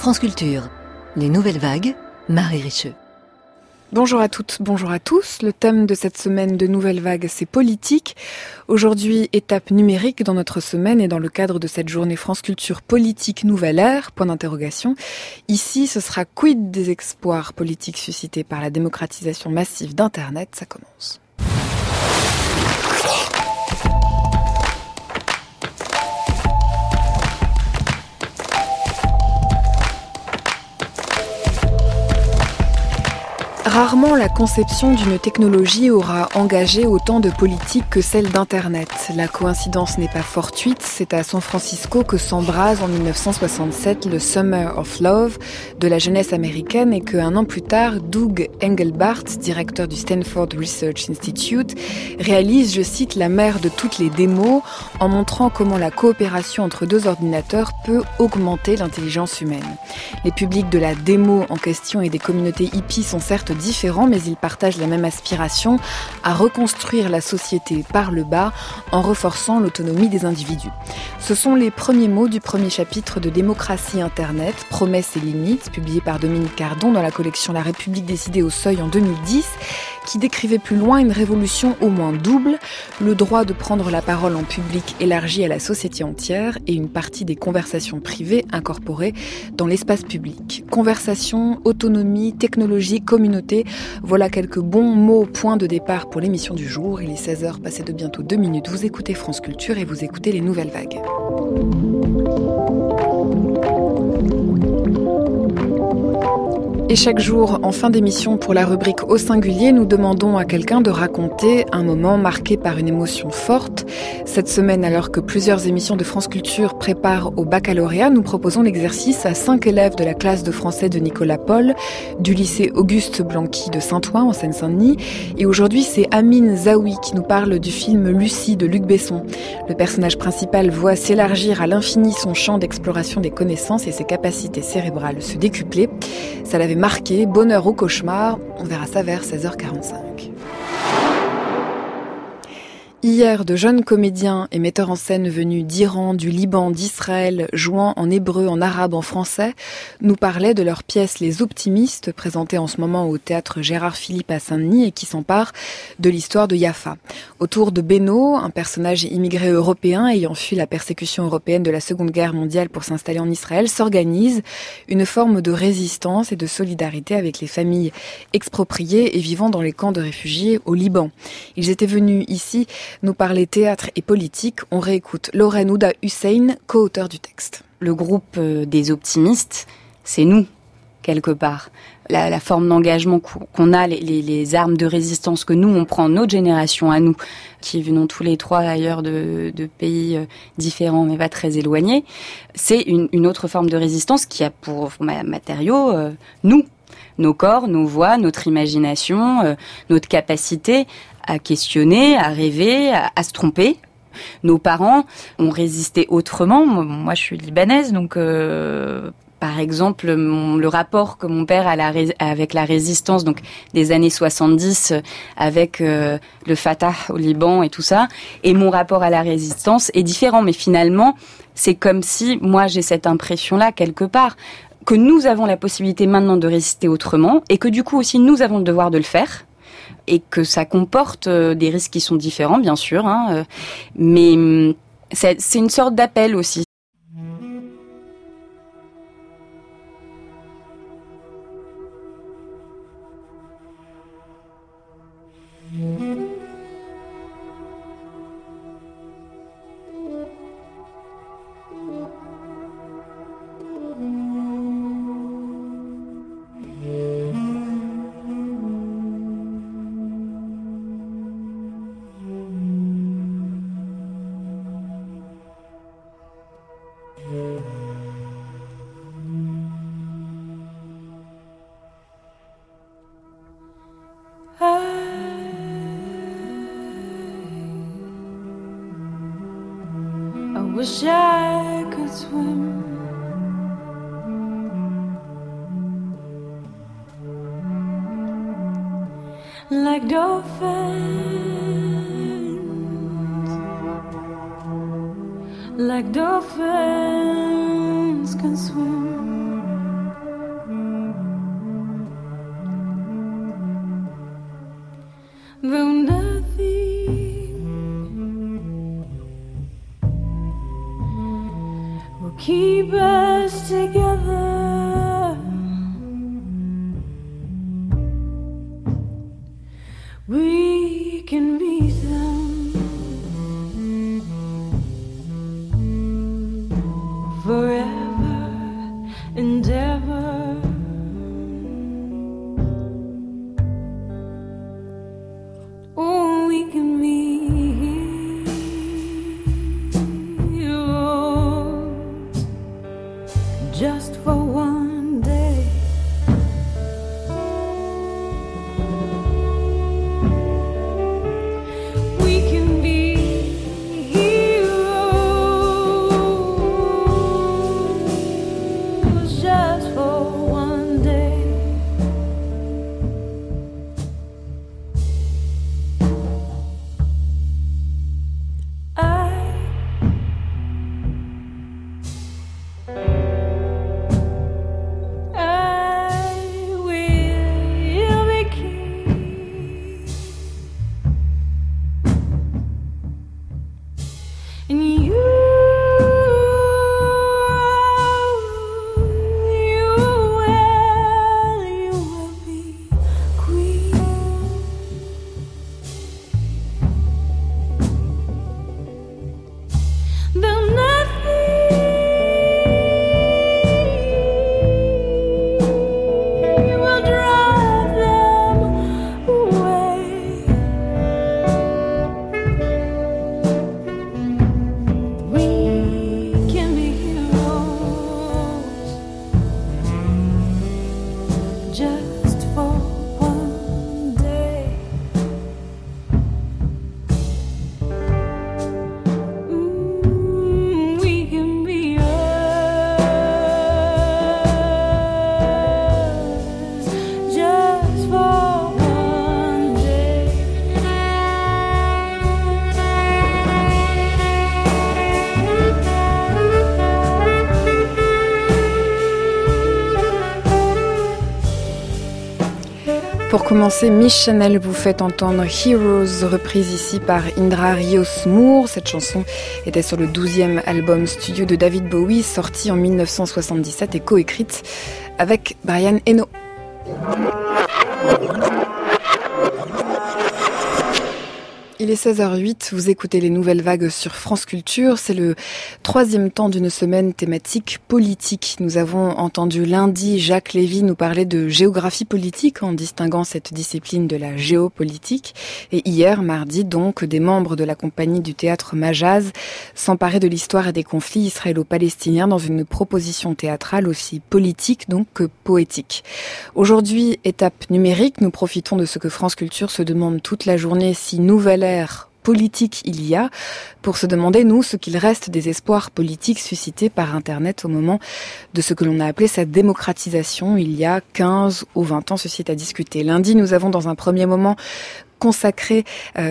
France Culture, les nouvelles vagues, Marie Richeux. Bonjour à toutes, bonjour à tous. Le thème de cette semaine de Nouvelles Vagues, c'est politique. Aujourd'hui, étape numérique dans notre semaine et dans le cadre de cette journée France Culture politique nouvelle ère, point d'interrogation. Ici, ce sera quid des espoirs politiques suscités par la démocratisation massive d'Internet. Ça commence. Rarement la conception d'une technologie aura engagé autant de politiques que celle d'Internet. La coïncidence n'est pas fortuite, c'est à San Francisco que s'embrase en 1967 le Summer of Love de la jeunesse américaine et qu'un an plus tard, Doug Engelbart, directeur du Stanford Research Institute, réalise, je cite, la mère de toutes les démos en montrant comment la coopération entre deux ordinateurs peut augmenter l'intelligence humaine. Les publics de la démo en question et des communautés hippies sont certes différents, mais ils partagent la même aspiration à reconstruire la société par le bas en renforçant l'autonomie des individus. Ce sont les premiers mots du premier chapitre de Démocratie Internet, promesses et limites, publié par Dominique Cardon dans la collection La République décidée au seuil en 2010, qui décrivait plus loin une révolution au moins double, le droit de prendre la parole en public élargi à la société entière et une partie des conversations privées incorporées dans l'espace public. Conversation, autonomie, technologie, communauté, voilà quelques bons mots, point de départ pour l'émission du jour. Il est 16h, passé de bientôt 2 minutes. Vous écoutez France Culture et vous écoutez les nouvelles vagues. Et chaque jour, en fin d'émission, pour la rubrique Au singulier, nous demandons à quelqu'un de raconter un moment marqué par une émotion forte. Cette semaine, alors que plusieurs émissions de France Culture préparent au baccalauréat, nous proposons l'exercice à 5 élèves de la classe de français de Nicolas Paul, du lycée Auguste Blanqui de Saint-Ouen, en Seine-Saint-Denis. Et aujourd'hui, c'est Amine Zaoui qui nous parle du film Lucie de Luc Besson. Le personnage principal voit s'élargir à l'infini son champ d'exploration des connaissances et ses capacités cérébrales se décupler. Ça l'avait marqué, bonheur ou cauchemar, on verra ça vers 16h45. Hier, de jeunes comédiens et metteurs en scène venus d'Iran, du Liban, d'Israël, jouant en hébreu, en arabe, en français, nous parlaient de leur pièce Les Optimistes, présentée en ce moment au théâtre Gérard Philippe à Saint-Denis et qui s'empare de l'histoire de Yafa. Autour de Beno, un personnage immigré européen ayant fui la persécution européenne de la Seconde Guerre mondiale pour s'installer en Israël, s'organise une forme de résistance et de solidarité avec les familles expropriées et vivant dans les camps de réfugiés au Liban. Ils étaient venus ici nous parler théâtre et politique. On réécoute Lorraine Ouda Hussein, co-auteur du texte. Le groupe des optimistes, c'est nous, quelque part. La forme d'engagement qu'on a, les armes de résistance que nous, on prend, notre génération à nous, qui venons tous les trois d'ailleurs de pays différents mais pas très éloignés, c'est une autre forme de résistance qui a pour matériau nous. Nos corps, nos voix, notre imagination, notre capacité à questionner, à rêver, à se tromper. Nos parents ont résisté autrement. Moi, je suis libanaise, donc par exemple, le rapport que mon père a avec la résistance, donc des années 70, avec le Fatah au Liban et tout ça, et mon rapport à la résistance est différent. Mais finalement, c'est comme si moi j'ai cette impression-là quelque part que nous avons la possibilité maintenant de résister autrement et que du coup aussi nous avons le devoir de le faire et que ça comporte des risques qui sont différents bien sûr, mais c'est une sorte d'appel aussi. I wish I could swim like dolphins can swim. though nothing will keep us together. We can meet them forever and ever. Oh, we can meet just for one day. We can be heroes just for one day. I will be king, and you will be queen. Though nothing will drive them away. We can be heroes just for one day. We can be us just for one day. Pour commencer, Miss Chanel vous fait entendre Heroes, reprise ici par Indra Rios Moore. Cette chanson était sur le 12e album studio de David Bowie, sorti en 1977 et coécrite avec Brian Eno. Il est 16h08, vous écoutez les Nouvelles Vagues sur France Culture. C'est le 3e temps d'une semaine thématique politique. Nous avons entendu lundi Jacques Lévy nous parler de géographie politique en distinguant cette discipline de la géopolitique. Et hier, mardi, donc, des membres de la compagnie du théâtre Majaz s'emparaient de l'histoire et des conflits israélo-palestiniens dans une proposition théâtrale aussi politique donc que poétique. Aujourd'hui, étape numérique, nous profitons de ce que France Culture se demande toute la journée, si nouvelle ère politique il y a, pour se demander, nous, ce qu'il reste des espoirs politiques suscités par Internet au moment de ce que l'on a appelé sa démocratisation il y a 15 ou 20 ans. Ceci est à discuter. Lundi, nous avons dans un premier moment consacrés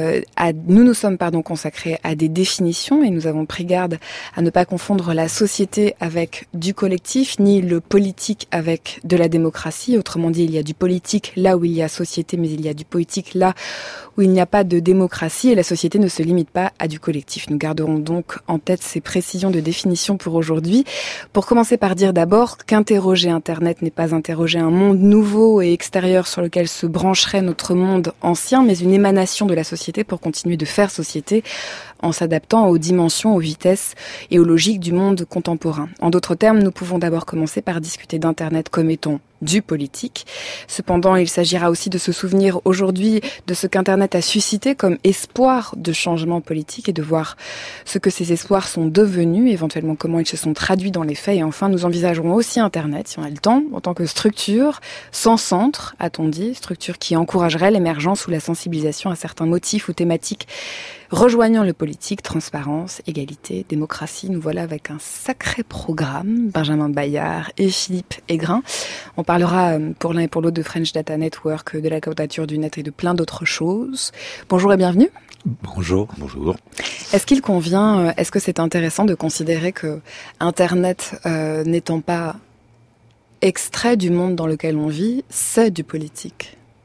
consacrés à des définitions et nous avons pris garde à ne pas confondre la société avec du collectif, ni le politique avec de la démocratie. Autrement dit, il y a du politique là où il y a société, mais il y a du politique là où il n'y a pas de démocratie et la société ne se limite pas à du collectif. Nous garderons donc en tête ces précisions de définition pour aujourd'hui. Pour commencer par dire d'abord qu'interroger Internet n'est pas interroger un monde nouveau et extérieur sur lequel se brancherait notre monde ancien, mais une émanation de la société pour continuer de faire société en s'adaptant aux dimensions, aux vitesses et aux logiques du monde contemporain. En d'autres termes, nous pouvons d'abord commencer par discuter d'Internet comme étant du politique. Cependant, il s'agira aussi de se souvenir aujourd'hui de ce qu'Internet a suscité comme espoir de changement politique et de voir ce que ces espoirs sont devenus, éventuellement comment ils se sont traduits dans les faits. Et enfin, nous envisagerons aussi Internet, si on a le temps, en tant que structure sans centre, a-t-on dit, structure qui encouragerait l'émergence ou la sensibilisation à certains motifs ou thématiques rejoignant le politique, transparence, égalité, démocratie. Nous voilà avec un sacré programme. Benjamin Bayard et Philippe Aigrin. On parlera pour l'un et pour l'autre de French Data Network, de la quadrature du net et de plein d'autres choses. Bonjour et bienvenue. Bonjour, bonjour. Est-ce qu'il convient, est-ce que c'est intéressant de considérer que Internet, n'étant pas extrait du monde dans lequel on vit, c'est du politique ?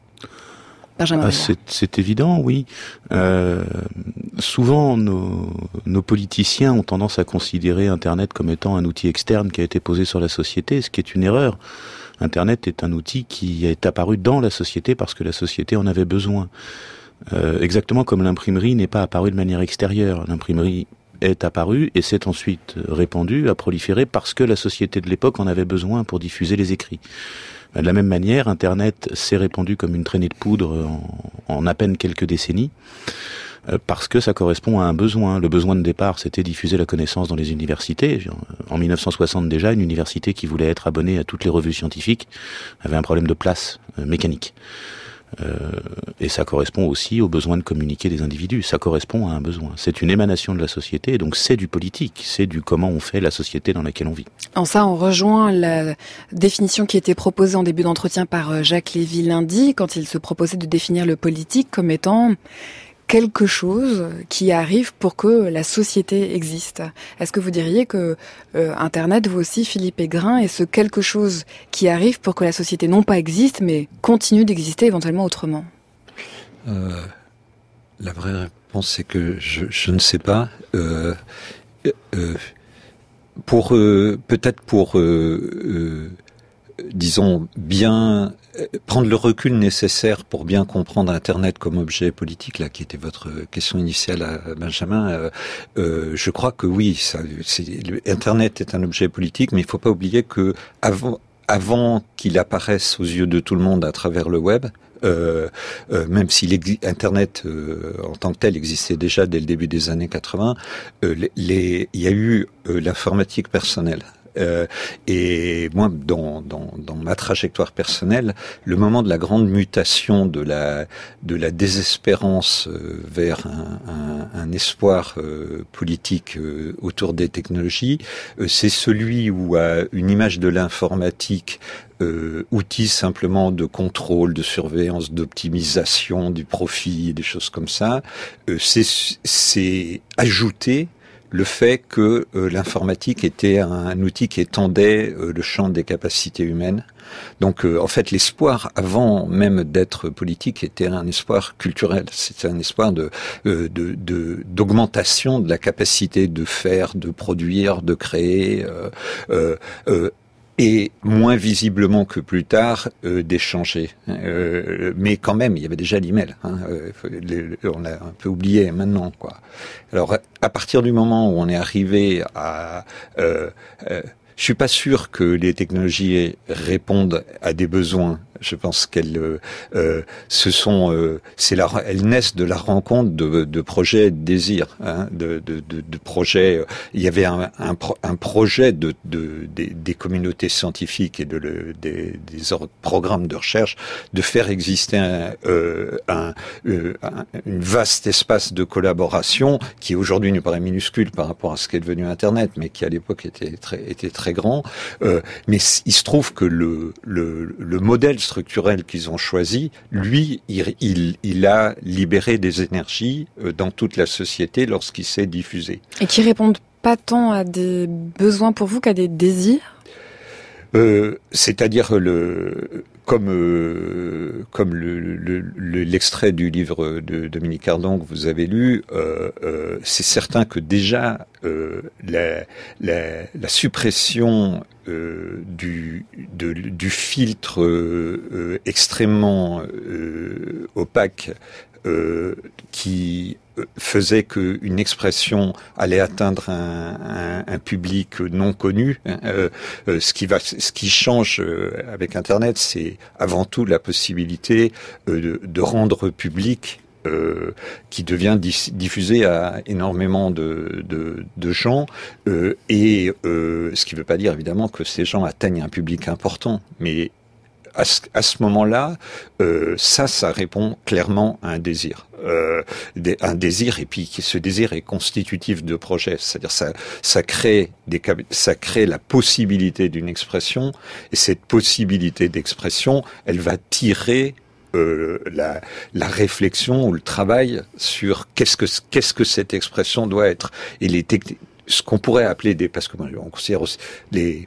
Benjamin Bayard. C'est évident, oui. Souvent, nos politiciens ont tendance à considérer Internet comme étant un outil externe qui a été posé sur la société, ce qui est une erreur. Internet est un outil qui est apparu dans la société parce que la société en avait besoin. Exactement comme l'imprimerie n'est pas apparue de manière extérieure. L'imprimerie est apparue et s'est ensuite répandue, a proliféré parce que la société de l'époque en avait besoin pour diffuser les écrits. De la même manière, Internet s'est répandu comme une traînée de poudre en à peine quelques décennies, parce que ça correspond à un besoin. Le besoin de départ, c'était diffuser la connaissance dans les universités. En 1960 déjà, une université qui voulait être abonnée à toutes les revues scientifiques avait un problème de place mécanique. Et ça correspond aussi au besoin de communiquer des individus. Ça correspond à un besoin. C'est une émanation de la société, et donc c'est du politique, c'est du comment on fait la société dans laquelle on vit. En ça, on rejoint la définition qui était proposée en début d'entretien par Jacques Lévy lundi, quand il se proposait de définir le politique comme étant quelque chose qui arrive pour que la société existe. Est-ce que vous diriez que Internet, vous aussi, Philippe Ayguirin, est ce quelque chose qui arrive pour que la société non pas existe, mais continue d'exister éventuellement autrement ? La vraie réponse, c'est que je ne sais pas. Peut-être pour disons, bien prendre le recul nécessaire pour bien comprendre Internet comme objet politique, là, qui était votre question initiale à Benjamin. Je crois que oui, Internet est un objet politique, mais il ne faut pas oublier que avant qu'il apparaisse aux yeux de tout le monde à travers le web, même si Internet en tant que tel existait déjà dès le début des années 80, il y a eu l'informatique personnelle. Et moi, dans ma trajectoire personnelle, le moment de la grande mutation de la désespérance vers un espoir politique autour des technologies, c'est celui où une image de l'informatique, outil simplement de contrôle, de surveillance, d'optimisation du profit, des choses comme ça, c'est ajouté le fait que l'informatique était un outil qui étendait le champ des capacités humaines. Donc, en fait, l'espoir, avant même d'être politique, était un espoir culturel. C'était un espoir d'augmentation de la capacité de faire, de produire, de créer, et moins visiblement que plus tard d'échanger. Mais quand même, il y avait déjà l'email. On l'a un peu oublié maintenant, quoi. Alors, à partir du moment où on est arrivé à... je suis pas sûr que les technologies répondent à des besoins. Je pense qu'elles elles naissent de la rencontre de projets de désir, de projets. Il y avait un projet des communautés scientifiques et des programmes de recherche de faire exister une vaste espace de collaboration qui aujourd'hui nous paraît minuscule par rapport à ce qu'est devenu Internet, mais qui à l'époque était très grand. Mais il se trouve que le modèle structurel qu'ils ont choisi, lui, il a libéré des énergies dans toute la société lorsqu'il s'est diffusé. Et qui répondent pas tant à des besoins pour vous qu'à des désirs ? C'est-à-dire comme l'extrait du livre de Dominique Ardon que vous avez lu, c'est certain que déjà la suppression du filtre extrêmement opaque qui faisait qu'une expression allait atteindre un public non connu. Ce qui change avec Internet, c'est avant tout la possibilité de rendre public qui devient diffusé à énormément de gens, et ce qui ne veut pas dire évidemment que ces gens atteignent un public important, mais à ce moment-là, ça répond clairement à un désir. Un désir, et puis ce désir est constitutif de projet. C'est-à-dire ça crée la possibilité d'une expression, et cette possibilité d'expression, elle va tirer la réflexion ou le travail sur qu'est-ce que cette expression doit être. Et ce qu'on pourrait appeler parce que on considère aussi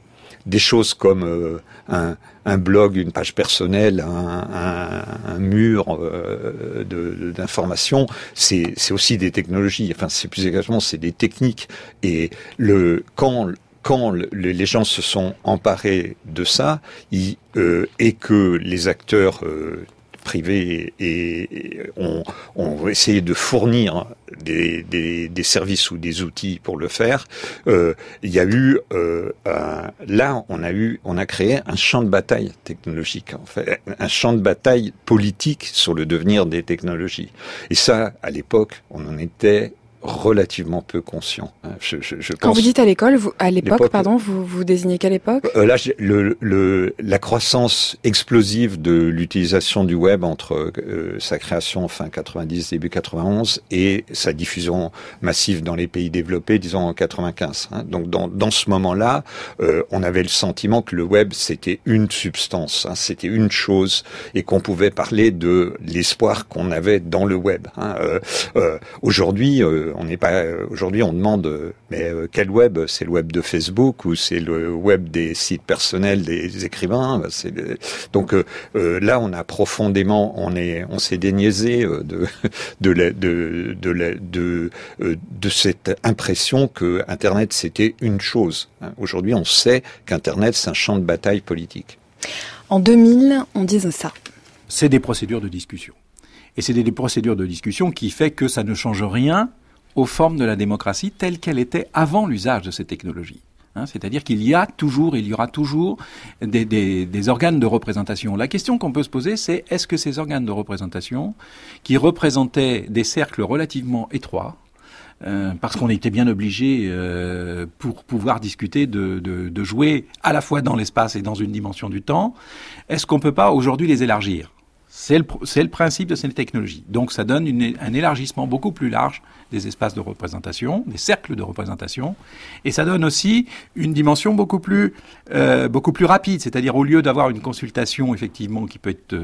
des choses comme un blog, une page personnelle, un mur d'information, c'est aussi des technologies. Enfin, c'est plus exactement, c'est des techniques. Et quand les gens se sont emparés de ça, et que les acteurs privés ont essayé de fournir des services ou des outils pour le faire, il y a eu là on a créé un champ de bataille technologique, en fait, un champ de bataille politique sur le devenir des technologies. Et ça, à l'époque, on en était relativement peu conscient. Je Quand pense, vous dites à l'époque, pardon, vous désignez quelle époque? là, la croissance explosive de l'utilisation du web entre sa création fin 90, début 91 et sa diffusion massive dans les pays développés, disons en 95. Donc dans ce moment-là, on avait le sentiment que le web c'était une substance, c'était une chose, et qu'on pouvait parler de l'espoir qu'on avait dans le web. Aujourd'hui, Aujourd'hui, on demande, mais quel web? C'est le web de Facebook ou c'est le web des sites personnels des écrivains? Donc là, on a profondément, on s'est déniaisé de cette impression que Internet c'était une chose. Aujourd'hui, on sait qu'Internet c'est un champ de bataille politique. En 2000, on disait ça. C'est des procédures de discussion. Et c'est des procédures de discussion qui fait que ça ne change rien aux formes de la démocratie telle qu'elle était avant l'usage de ces technologies. C'est-à-dire qu'il y aura toujours des organes de représentation. La question qu'on peut se poser, c'est est-ce que ces organes de représentation, qui représentaient des cercles relativement étroits, parce qu'on était bien obligé, pour pouvoir discuter, de jouer à la fois dans l'espace et dans une dimension du temps, est-ce qu'on peut pas aujourd'hui les élargir ? C'est le principe de ces technologies. Donc ça donne un élargissement beaucoup plus large des espaces de représentation, des cercles de représentation, et ça donne aussi une dimension beaucoup plus rapide. C'est-à-dire au lieu d'avoir une consultation effectivement qui peut être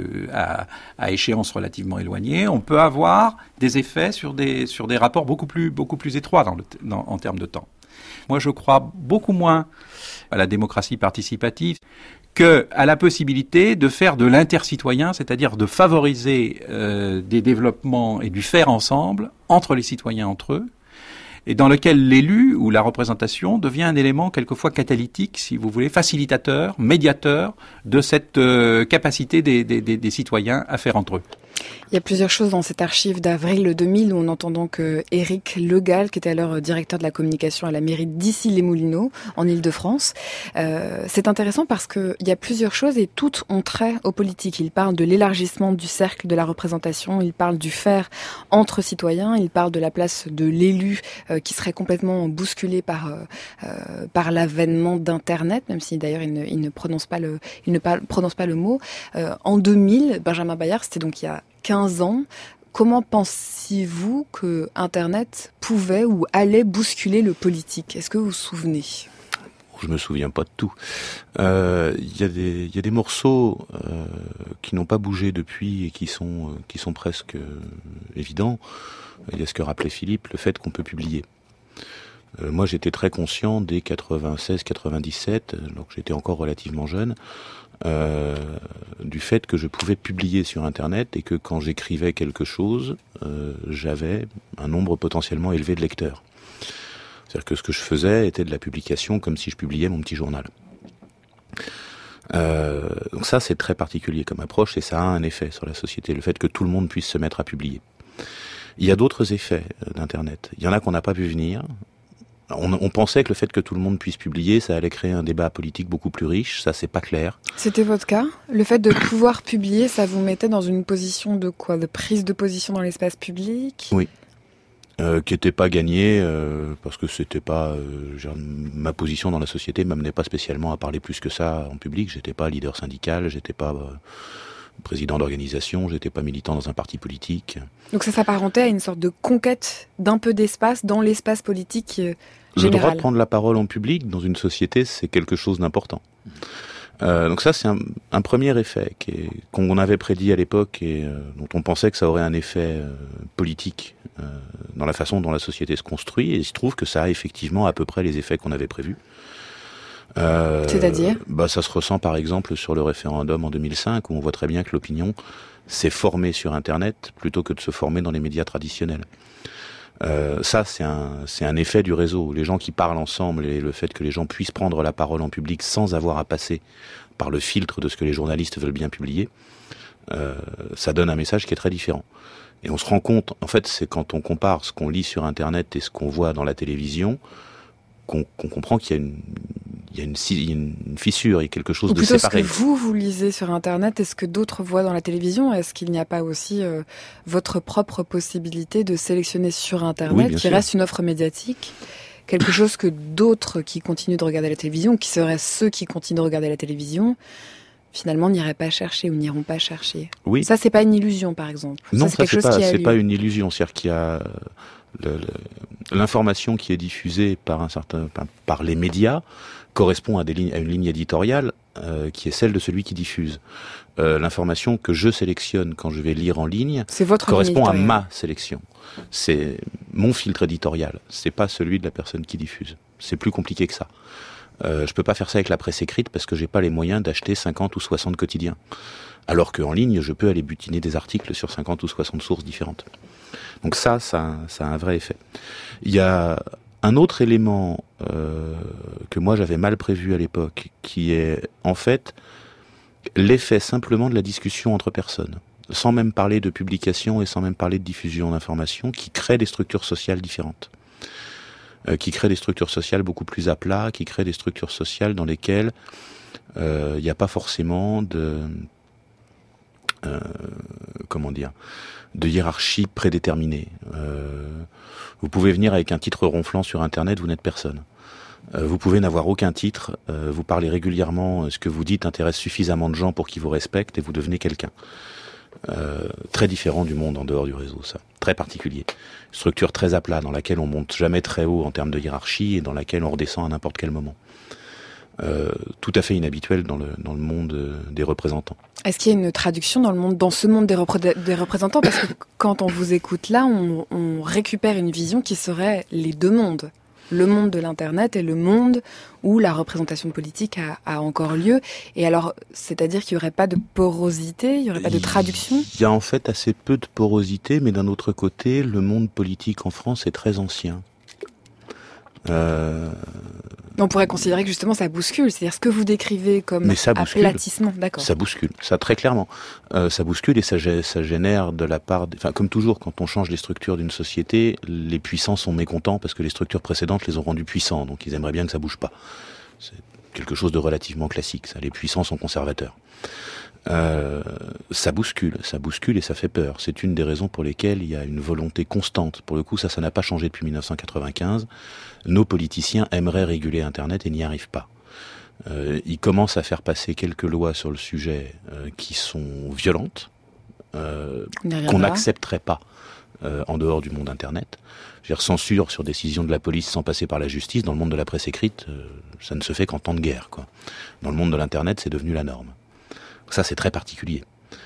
à échéance relativement éloignée, on peut avoir des effets sur des rapports beaucoup plus étroits en termes de temps. Moi, je crois beaucoup moins à la démocratie participative qu'à la possibilité de faire de l'intercitoyen, c'est-à-dire de favoriser des développements et du faire ensemble entre les citoyens entre eux, et dans lequel l'élu ou la représentation devient un élément quelquefois catalytique, si vous voulez, facilitateur, médiateur de cette capacité des citoyens à faire entre eux. Il y a plusieurs choses dans cette archive d'avril 2000 où on entend donc Éric Legal, qui était alors directeur de la communication à la mairie d'Issy-les-Moulineaux, en Île-de-France. C'est intéressant parce qu'il y a plusieurs choses et toutes ont trait aux politiques. Il parle de l'élargissement du cercle de la représentation, il parle du faire entre citoyens, il parle de la place de l'élu qui serait complètement bousculé par l'avènement d'Internet, même si d'ailleurs il ne prononce pas le mot. En 2000, Benjamin Bayart, c'était donc il y a 15 ans. Comment pensiez-vous que Internet pouvait ou allait bousculer le politique? Est-ce que vous vous souvenez? Je me souviens pas de tout. Il y a des morceaux qui n'ont pas bougé depuis et qui sont presque évidents. Il y a ce que rappelait Philippe, le fait qu'on peut publier. Moi, j'étais très conscient dès 96-97, donc j'étais encore relativement jeune, du fait que je pouvais publier sur Internet et que quand j'écrivais quelque chose, j'avais un nombre potentiellement élevé de lecteurs. C'est-à-dire que ce que je faisais était de la publication comme si je publiais mon petit journal. Donc ça, c'est très particulier comme approche et ça a un effet sur la société, le fait que tout le monde puisse se mettre à publier. Il y a d'autres effets d'Internet. Il y en a qu'on n'a pas vu venir. On pensait que le fait que tout le monde puisse publier, ça allait créer un débat politique beaucoup plus riche. Ça, c'est pas clair. C'était votre cas? Le fait de pouvoir publier, ça vous mettait dans une position de quoi? De prise de position dans l'espace public? Oui. Qui n'était pas gagnée, parce que c'était pas... ma position dans la société m'amenait pas spécialement à parler plus que ça en public. J'étais pas leader syndical, j'étais pas... président d'organisation, j'étais pas militant dans un parti politique. Donc ça s'apparentait à une sorte de conquête d'un peu d'espace dans l'espace politique général. Le droit de prendre la parole en public dans une société, c'est quelque chose d'important. Donc ça, c'est un premier effet qu'on avait prédit à l'époque et dont on pensait que ça aurait un effet politique dans la façon dont la société se construit. Et il se trouve que ça a effectivement à peu près les effets qu'on avait prévus. C'est-à-dire ? Ça se ressent par exemple sur le référendum en 2005, où on voit très bien que l'opinion s'est formée sur Internet plutôt que de se former dans les médias traditionnels. Ça, c'est un effet du réseau. Les gens qui parlent ensemble et le fait que les gens puissent prendre la parole en public sans avoir à passer par le filtre de ce que les journalistes veulent bien publier, ça donne un message qui est très différent. Et on se rend compte, en fait, c'est quand on compare ce qu'on lit sur Internet et ce qu'on voit dans la télévision qu'on comprend qu'il y a une fissure, il y a quelque chose de séparé. Ou plutôt ce que vous lisez sur Internet et ce que d'autres voient dans la télévision, est-ce qu'il n'y a pas aussi votre propre possibilité de sélectionner sur Internet, qui reste une offre médiatique, quelque chose que d'autres qui continuent de regarder la télévision, qui seraient ceux qui continuent de regarder la télévision, finalement n'iraient pas chercher ou n'iront pas chercher. Oui. Ça, c'est pas une illusion, par exemple. Non, ça c'est pas une illusion. C'est-à-dire qu'il y a l'information qui est diffusée par les médias correspond à une ligne éditoriale qui est celle de celui qui diffuse. L'information que je sélectionne quand je vais lire en ligne correspond à ma sélection. C'est mon filtre éditorial. C'est pas celui de la personne qui diffuse. C'est plus compliqué que ça. Je peux pas faire ça avec la presse écrite parce que j'ai pas les moyens d'acheter 50 ou 60 quotidiens. Alors qu'en ligne, je peux aller butiner des articles sur 50 ou 60 sources différentes. Donc ça a un vrai effet. Il y a un autre élément que moi j'avais mal prévu à l'époque, qui est en fait l'effet simplement de la discussion entre personnes, sans même parler de publication et sans même parler de diffusion d'informations, qui crée des structures sociales différentes. Qui crée des structures sociales beaucoup plus à plat, qui crée des structures sociales dans lesquelles il n'y a pas forcément de hiérarchie prédéterminée. Vous pouvez venir avec un titre ronflant sur Internet, vous n'êtes personne. Vous pouvez n'avoir aucun titre, vous parlez régulièrement, ce que vous dites intéresse suffisamment de gens pour qu'ils vous respectent et vous devenez quelqu'un. Très différent du monde en dehors du réseau, ça. Très particulier. Structure très à plat, dans laquelle on monte jamais très haut en termes de hiérarchie et dans laquelle on redescend à n'importe quel moment. Tout à fait inhabituel dans le monde des représentants. Est-ce qu'il y a une traduction dans ce monde des représentants ? Parce que quand on vous écoute là, on récupère une vision qui serait les deux mondes. Le monde de l'Internet et le monde où la représentation politique a encore lieu. Et alors, c'est-à-dire qu'il n'y aurait pas de porosité, il n'y aurait pas de traduction ? Il y a en fait assez peu de porosité, mais d'un autre côté, le monde politique en France est très ancien. On pourrait considérer que justement ça bouscule, c'est-à-dire ce que vous décrivez comme aplatissement, d'accord. Ça bouscule, ça très clairement. Ça bouscule et ça génère de la part... comme toujours, quand on change les structures d'une société, les puissants sont mécontents parce que les structures précédentes les ont rendus puissants, donc ils aimeraient bien que ça bouge pas. C'est quelque chose de relativement classique, ça. Les puissants sont conservateurs. Ça bouscule et ça fait peur. C'est une des raisons pour lesquelles il y a une volonté constante. Pour le coup, ça n'a pas changé depuis 1995. Nos politiciens aimeraient réguler Internet et n'y arrivent pas. Ils commencent à faire passer quelques lois sur le sujet qui sont violentes, qu'on n'accepterait pas en dehors du monde Internet. Je veux dire, censure sur décision de la police sans passer par la justice, dans le monde de la presse écrite, ça ne se fait qu'en temps de guerre, quoi. Dans le monde de l'Internet, c'est devenu la norme. Ça, c'est très particulier.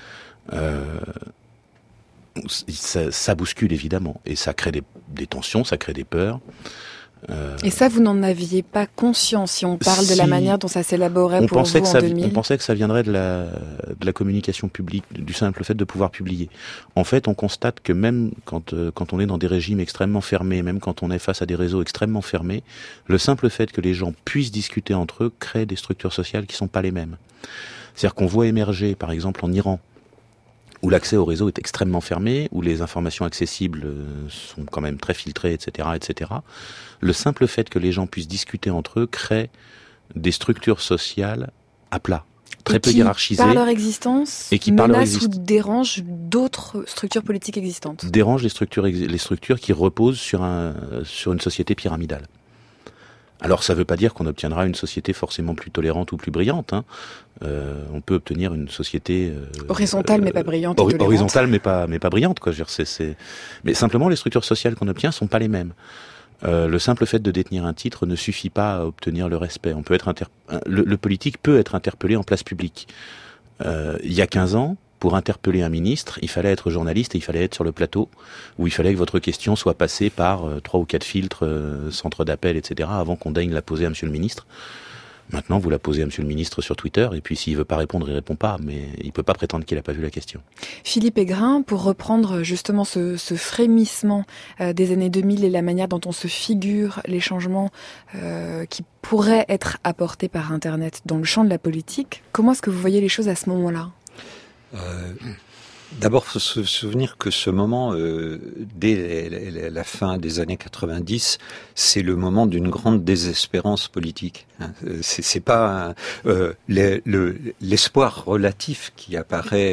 Ça bouscule, évidemment. Et ça crée des tensions, ça crée des peurs. Et ça, vous n'en aviez pas conscience si on parle de la manière dont ça s'élaborait pour vous en 2000 ? On pensait que ça viendrait de la communication publique, du simple fait de pouvoir publier. En fait, on constate que même quand on est dans des régimes extrêmement fermés, même quand on est face à des réseaux extrêmement fermés, le simple fait que les gens puissent discuter entre eux crée des structures sociales qui ne sont pas les mêmes. C'est-à-dire qu'on voit émerger, par exemple, en Iran, où l'accès au réseau est extrêmement fermé, où les informations accessibles sont quand même très filtrées, etc., etc. Le simple fait que les gens puissent discuter entre eux crée des structures sociales à plat, très peu hiérarchisées. Par leur existence, et qui menacent ou dérangent d'autres structures politiques existantes. Dérangent les structures qui reposent sur une société pyramidale. Alors ça ne veut pas dire qu'on obtiendra une société forcément plus tolérante ou plus brillante. Hein. On peut obtenir une société horizontale mais pas brillante. Horizontale mais pas brillante, quoi. Je veux dire, mais simplement les structures sociales qu'on obtient sont pas les mêmes. Le simple fait de détenir un titre ne suffit pas à obtenir le respect. On peut le politique peut être interpellé en place publique. Il y a 15 ans, pour interpeller un ministre, il fallait être journaliste et il fallait être sur le plateau, où il fallait que votre question soit passée par 3 ou 4 filtres, centres d'appel, etc., avant qu'on daigne la poser à monsieur le ministre. Maintenant, vous la posez à Monsieur le Ministre sur Twitter, et puis s'il veut pas répondre, il répond pas, mais il peut pas prétendre qu'il a pas vu la question. Philippe Aigrin, pour reprendre justement ce frémissement des années 2000 et la manière dont on se figure les changements qui pourraient être apportés par Internet dans le champ de la politique, comment est-ce que vous voyez les choses à ce moment-là ? D'abord, il faut se souvenir que ce moment, dès la fin des années 90, c'est le moment d'une grande désespérance politique. C'est pas l'espoir relatif qui apparaît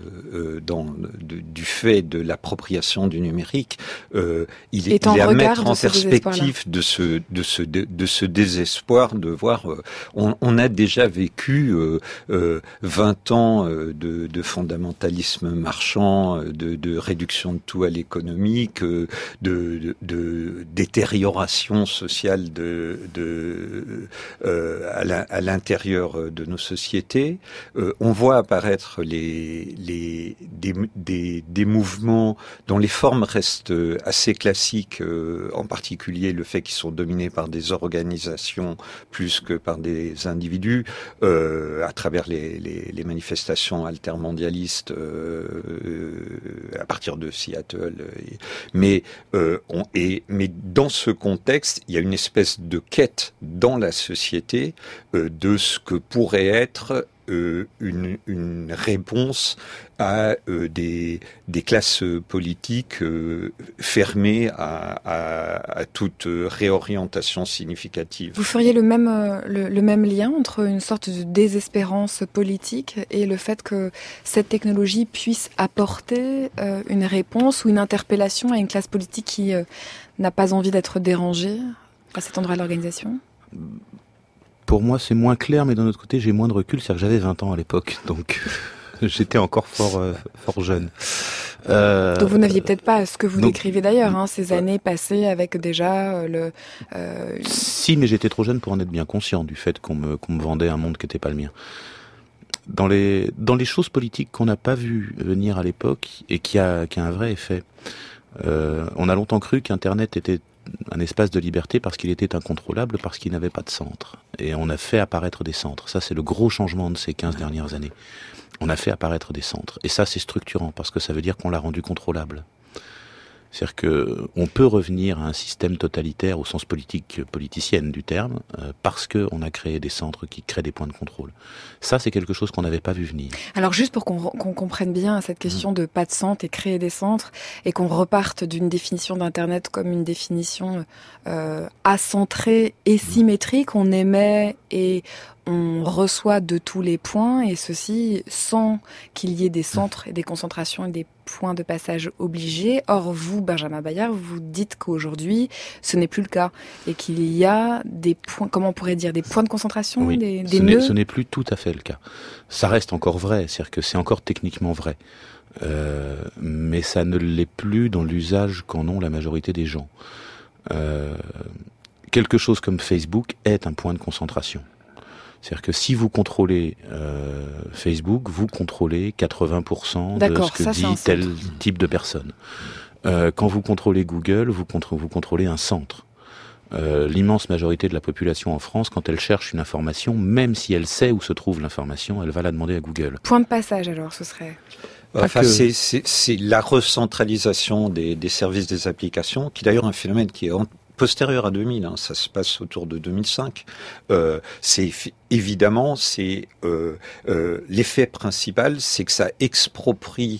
du fait de l'appropriation du numérique. Il est à mettre en perspective de ce désespoir, de voir. On a déjà vécu 20 ans de fondamentalisme marchand, de réduction de tout à l'économique, de détérioration sociale à l'intérieur de nos sociétés. On voit apparaître des mouvements dont les formes restent assez classiques, en particulier le fait qu'ils sont dominés par des organisations plus que par des individus, à travers les manifestations altermondialistes à partir de Seattle. Mais dans ce contexte, il y a une espèce de quête dans la société de ce que pourrait être une réponse à des classes politiques fermées à toute réorientation significative. Vous feriez le même lien entre une sorte de désespérance politique et le fait que cette technologie puisse apporter une réponse ou une interpellation à une classe politique qui n'a pas envie d'être dérangée à cet endroit de l'organisation ? Pour moi, c'est moins clair, mais d'un autre côté, j'ai moins de recul. C'est-à-dire que j'avais 20 ans à l'époque, donc j'étais encore fort jeune. Donc vous n'aviez peut-être pas ce que vous décrivez d'ailleurs, ces années passées avec déjà Si, mais j'étais trop jeune pour en être bien conscient du fait qu'on me vendait un monde qui n'était pas le mien. Dans les choses politiques qu'on n'a pas vu venir à l'époque et qui a un vrai effet, on a longtemps cru qu'Internet était un espace de liberté parce qu'il était incontrôlable, parce qu'il n'avait pas de centre. Et on a fait apparaître des centres. Ça, c'est le gros changement de ces 15 dernières années. On a fait apparaître des centres. Et ça, c'est structurant, parce que ça veut dire qu'on l'a rendu contrôlable. C'est-à-dire qu'on peut revenir à un système totalitaire au sens politicienne du terme, parce qu'on a créé des centres qui créent des points de contrôle. Ça, c'est quelque chose qu'on n'avait pas vu venir. Alors juste pour qu'on comprenne bien cette question de pas de centre et créer des centres, et qu'on reparte d'une définition d'Internet comme une définition acentrée et symétrique, on émet et on reçoit de tous les points, et ceci sans qu'il y ait des centres et des concentrations et des points de passage obligés. Or, vous, Benjamin Bayart, vous dites qu'aujourd'hui, ce n'est plus le cas, et qu'il y a des points, comment on pourrait dire, des points de concentration, oui, des nœuds. Ce n'est plus tout à fait le cas. Ça reste encore vrai, c'est-à-dire que c'est encore techniquement vrai. Mais ça ne l'est plus dans l'usage qu'en ont la majorité des gens. Quelque chose comme Facebook est un point de concentration. C'est-à-dire que si vous contrôlez Facebook, vous contrôlez 80% de ce que dit tel type de personne. Quand vous contrôlez Google, vous contrôlez un centre. L'immense majorité de la population en France, quand elle cherche une information, même si elle sait où se trouve l'information, elle va la demander à Google. Point de passage alors, ce serait... Enfin, c'est la recentralisation des services des applications, qui est d'ailleurs un phénomène qui est postérieur à 2000, ça se passe autour de 2005. C'est l'effet principal, c'est que ça exproprie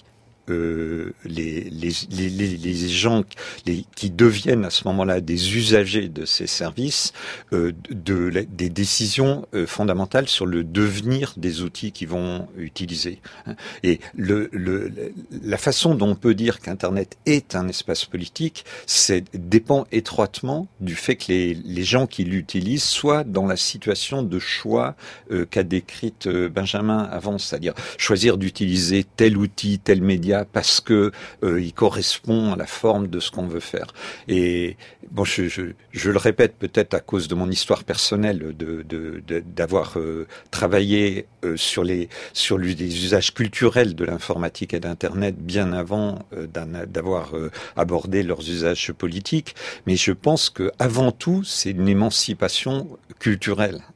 les gens qui deviennent à ce moment-là des usagers de ces services des décisions fondamentales sur le devenir des outils qu'ils vont utiliser. Et la façon dont on peut dire qu'Internet est un espace politique, dépend étroitement du fait que les gens qui l'utilisent soient dans la situation de choix qu'a décrite Benjamin avant, c'est-à-dire choisir d'utiliser tel outil, tel média parce que il correspond à la forme de ce qu'on veut faire. Et bon, je le répète peut-être à cause de mon histoire personnelle d'avoir travaillé sur les usages culturels de l'informatique et d'Internet bien avant d'avoir abordé leurs usages politiques. Mais je pense que avant tout, c'est une émancipation culturelle.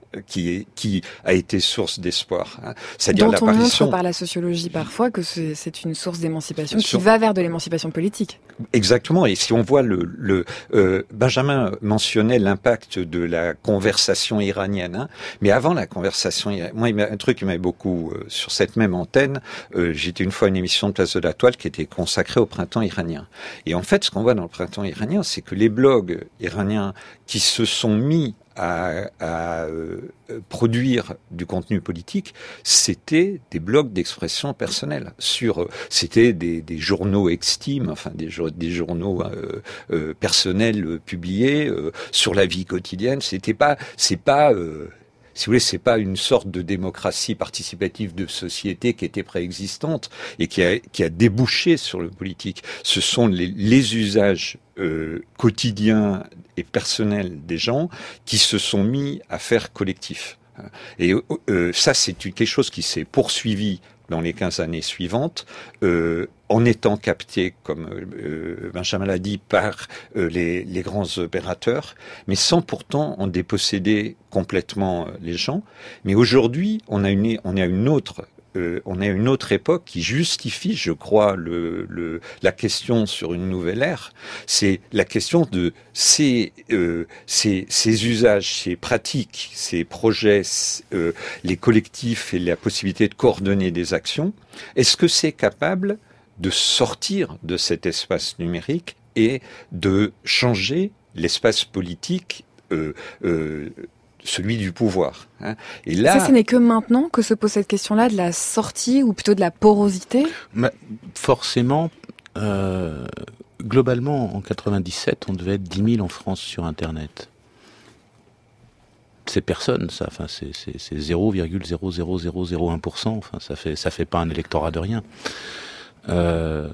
qui a été source d'espoir. Hein. C'est-à-dire dont on l'apparition... montre par la sociologie parfois que c'est une source d'émancipation qui Sur- va vers de l'émancipation politique. Exactement. Et si on voit Benjamin mentionnait l'impact de la conversation iranienne, hein, mais avant la conversation iranienne, moi, il y a un truc qui m'avait beaucoup sur cette même antenne. J'étais une fois à une émission de Place de la Toile qui était consacrée au printemps iranien. Et en fait, ce qu'on voit dans le printemps iranien, c'est que les blogs iraniens qui se sont mis à produire du contenu politique, c'était des blogs d'expression personnelle. C'était des journaux extimes, enfin des journaux personnels publiés sur la vie quotidienne. C'est pas si vous voulez, c'est pas une sorte de démocratie participative de société qui était préexistante et qui a débouché sur le politique. Ce sont les usages quotidiens et personnels des gens qui se sont mis à faire collectif. Et ça, c'est quelque chose qui s'est poursuivi dans les 15 années suivantes, en étant capté, comme Benjamin l'a dit, par les grands opérateurs, mais sans pourtant en déposséder complètement les gens. Mais aujourd'hui, on a une autre époque qui justifie, je crois, la question sur une nouvelle ère. C'est la question de ces usages, ces pratiques, ces projets, les collectifs et la possibilité de coordonner des actions. Est-ce que c'est capable de sortir de cet espace numérique et de changer l'espace politique celui du pouvoir. Hein. Et là, ça, ce n'est que maintenant que se pose cette question-là de la sortie ou plutôt de la porosité. Forcément, globalement, en 97, on devait être 10 000 en France sur Internet. C'est personne, ça. Enfin, c'est 0,00001%. Enfin, ça fait pas un électorat de rien. Je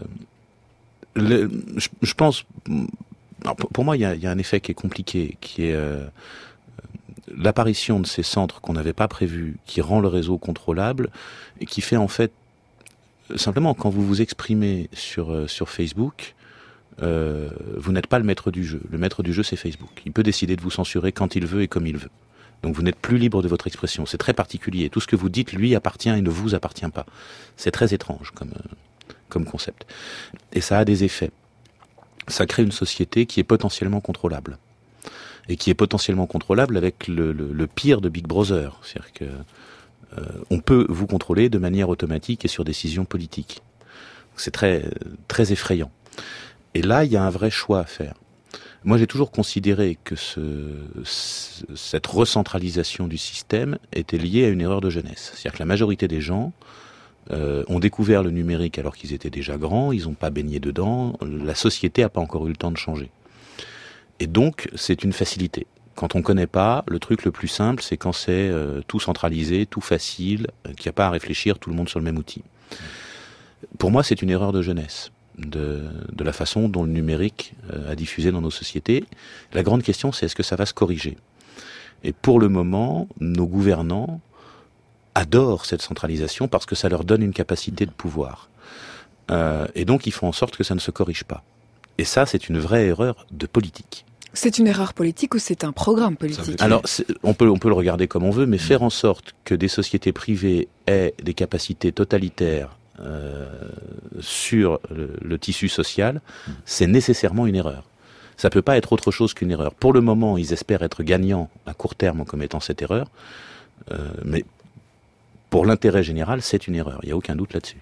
pense. Alors, pour moi, il y a un effet qui est compliqué, qui est l'apparition de ces centres qu'on n'avait pas prévus, qui rend le réseau contrôlable et qui fait en fait simplement quand vous vous exprimez sur Facebook, vous n'êtes pas le maître du jeu. Le maître du jeu, c'est Facebook. Il peut décider de vous censurer quand il veut et comme il veut. Donc vous n'êtes plus libre de votre expression. C'est très particulier. Tout ce que vous dites lui appartient et ne vous appartient pas. C'est très étrange comme concept. Et ça a des effets. Ça crée une société qui est potentiellement contrôlable. Et qui est potentiellement contrôlable avec le pire de Big Brother. C'est-à-dire que on peut vous contrôler de manière automatique et sur décision politique. C'est très, très effrayant. Et là, il y a un vrai choix à faire. Moi, j'ai toujours considéré que cette recentralisation du système était liée à une erreur de jeunesse. C'est-à-dire que la majorité des gens ont découvert le numérique alors qu'ils étaient déjà grands, ils n'ont pas baigné dedans, la société n'a pas encore eu le temps de changer. Et donc, c'est une facilité. Quand on ne connaît pas, le truc le plus simple, c'est quand c'est tout centralisé, tout facile, qu'il n'y a pas à réfléchir, tout le monde sur le même outil. Pour moi, c'est une erreur de jeunesse, de la façon dont le numérique a diffusé dans nos sociétés. La grande question, c'est est-ce que ça va se corriger ? Et pour le moment, nos gouvernants adorent cette centralisation parce que ça leur donne une capacité de pouvoir. Et donc, ils font en sorte que ça ne se corrige pas. Et ça, c'est une vraie erreur de politique. C'est une erreur politique ou c'est un programme politique ? Alors, on peut le regarder comme on veut, mais faire en sorte que des sociétés privées aient des capacités totalitaires sur le tissu social, c'est nécessairement une erreur. Ça peut pas être autre chose qu'une erreur. Pour le moment, ils espèrent être gagnants à court terme en commettant cette erreur, mais pour l'intérêt général, c'est une erreur. Il n'y a aucun doute là-dessus.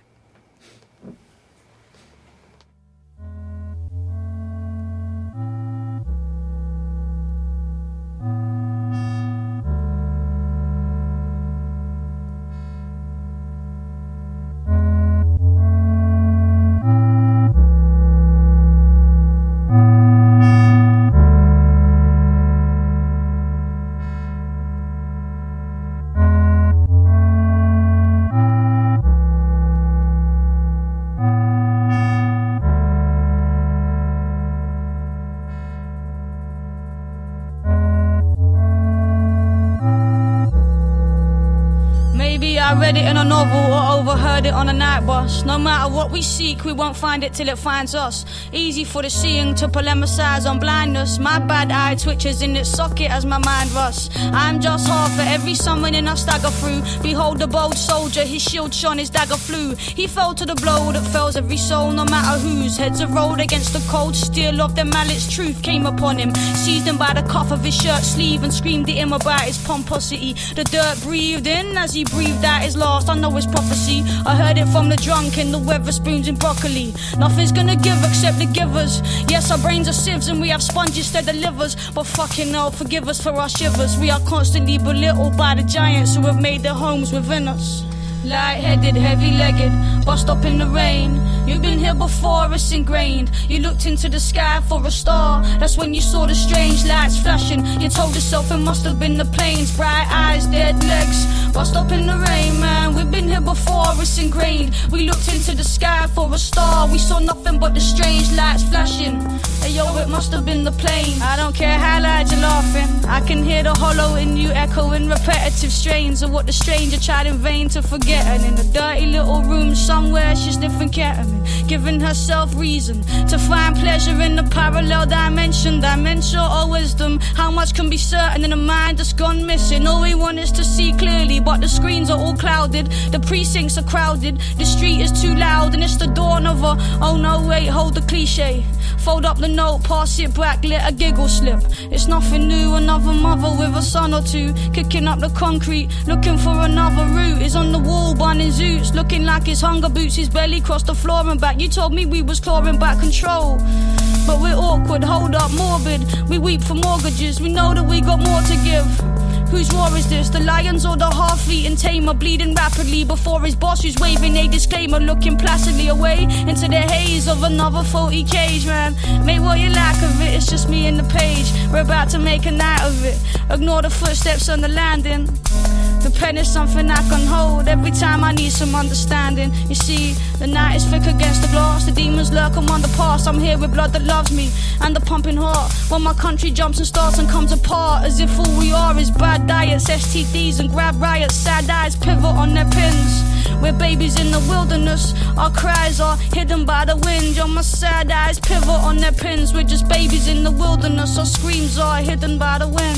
I read it in a novel or overheard it on a night bus. No matter what we seek, we won't find it till it finds us. Easy for the seeing to polemicize on blindness. My bad eye twitches in its socket as my mind rusts. I'm just half for every summon in I stagger through. Behold the bold soldier, his shield shone, his dagger flew. He fell to the blow that fells every soul, no matter whose. Heads are rolled against the cold steel of their mallets. Truth came upon him, seized him by the cuff of his shirt sleeve and screamed at him about his pomposity. The dirt breathed in as he breathed out his last. I know his prophecy, I heard it from the drunk in the Weatherspoons in broccoli. Nothing's gonna give except the givers. Yes, our brains are sieves and we have sponges instead of livers. But fucking hell, forgive us for our shivers. We are constantly belittled by the giants who have made their homes within us. Light-headed, heavy-legged, bust up in the rain. You've been here before, it's ingrained. You looked into the sky for a star. That's when you saw the strange lights flashing. You told yourself it must have been the planes. Bright eyes, dead legs, bust up in the rain, man. We've been here before, it's ingrained. We looked into the sky for a star. We saw nothing but the strange lights flashing. Hey yo, it must have been the plane. I don't care how loud you're laughing, I can hear the hollow in you echoing repetitive strains of what the stranger tried in vain to forget. And in a dirty little room somewhere she's sniffing ketamine, giving herself reason to find pleasure in the parallel dimension. Dementia or wisdom, how much can be certain in a mind that's gone missing? All we want is to see clearly, but the screens are all clouded. The precincts are crowded, the street is too loud. And it's the dawn of a, oh no wait, hold the cliche. Fold up the note, pass it back, let a giggle slip. It's nothing new, another mother with a son or two, kicking up the concrete, looking for another route. Is on the wall, bunning zoots, looking like his hunger boots. His belly crossed the floor and back. You told me we was clawing back control, but we're awkward, hold up, morbid. We weep for mortgages, we know that we got more to give. Whose war is this? The lions or the half-eaten tamer, bleeding rapidly before his boss who's waving a disclaimer, looking placidly away into the haze of another faulty cage, man. Make what you like of it, it's just me and the page. We're about to make a night of it. Ignore the footsteps on the landing. The pen is something I can hold every time I need some understanding. You see, the night is thick against the glass. The demons lurk among the past. I'm here with blood that loves me and the pumping heart. When my country jumps and starts and comes apart, as if all we are is bad diets, STDs and grab riots. Sad eyes pivot on their pins. We're babies in the wilderness. Our cries are hidden by the wind. Yo, my sad eyes pivot on their pins. We're just babies in the wilderness. Our screams are hidden by the wind.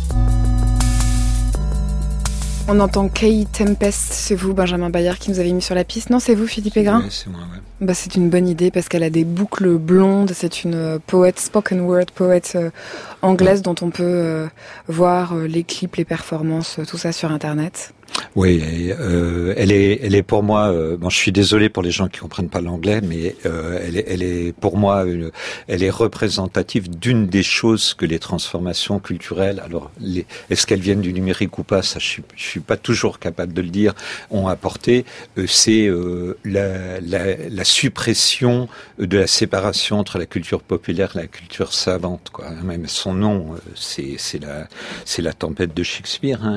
On entend Kay Tempest, c'est vous Benjamin Bayard qui nous avez mis sur la piste. Non, c'est vous Philippe Aigrin? Oui, c'est moi, ouais. Bah, c'est une bonne idée parce qu'elle a des boucles blondes. C'est une poète, spoken word poète anglaise dont on peut voir les clips, les performances, tout ça sur Internet. Oui, elle est pour moi. Bon, je suis désolé pour les gens qui comprennent pas l'anglais, mais elle est pour moi, elle est représentative d'une des choses que les transformations culturelles. Alors, est-ce qu'elles viennent du numérique ou pas, ça, je suis pas toujours capable de le dire. Ont apporté, c'est la suppression de la séparation entre la culture populaire et la culture savante, quoi. Même son nom, c'est la tempête de Shakespeare, hein,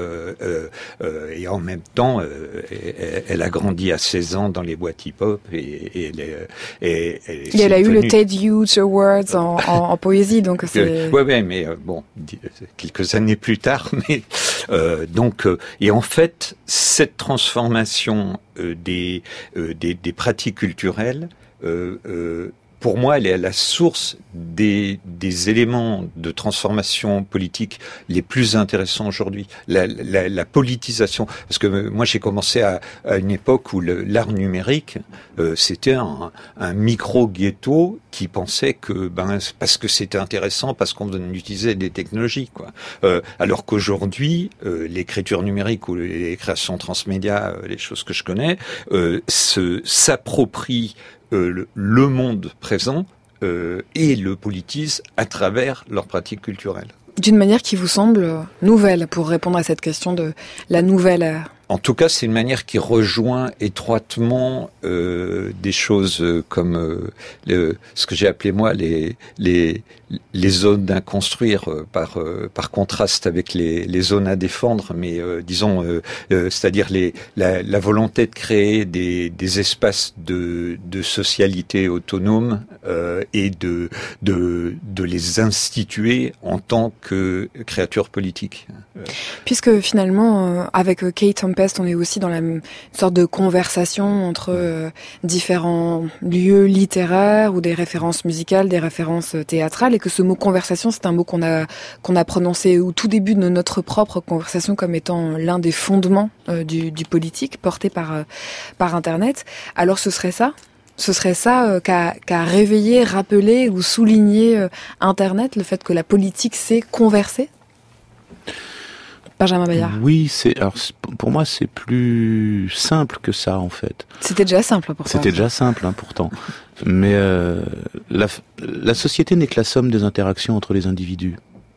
et en même temps, elle a grandi à 16 ans dans les boîtes hip-hop et elle a eu le Ted Hughes Awards en poésie, donc c'est... Ouais, mais bon, quelques années plus tard, mais donc, et en fait, cette transformation des pratiques culturelles, pour moi, elle est à la source des éléments de transformation politique les plus intéressants aujourd'hui. La politisation. Parce que moi, j'ai commencé à une époque où l'art numérique, c'était un micro-ghetto qui pensait que, parce que c'était intéressant, parce qu'on utilisait des technologies, quoi. Alors qu'aujourd'hui, l'écriture numérique ou les créations transmédia, les choses que je connais, s'approprient le monde présent et le politise à travers leurs pratiques culturelles. D'une manière qui vous semble nouvelle, pour répondre à cette question de la nouvelle ère. En tout cas, c'est une manière qui rejoint étroitement des choses comme ce que j'ai appelé moi les zones d'inconstruire par contraste avec les zones à défendre, mais disons c'est-à-dire la volonté de créer des espaces de socialité autonome et de les instituer en tant que créatures politiques. Puisque finalement avec Kay Tempest, Tempest, on est aussi dans une sorte de conversation entre différents lieux littéraires ou des références musicales, des références théâtrales, et que ce mot conversation, c'est un mot qu'on a prononcé au tout début de notre propre conversation comme étant l'un des fondements du politique porté par Internet. Alors ce serait ça qu'a réveillé, rappelé ou souligné Internet, le fait que la politique s'est conversée? Benjamin Bayard. Oui, pour moi, c'est plus simple que ça, en fait. C'était déjà simple, pourtant. C'était déjà simple, pourtant. Mais la société n'est que la somme des interactions entre les individus.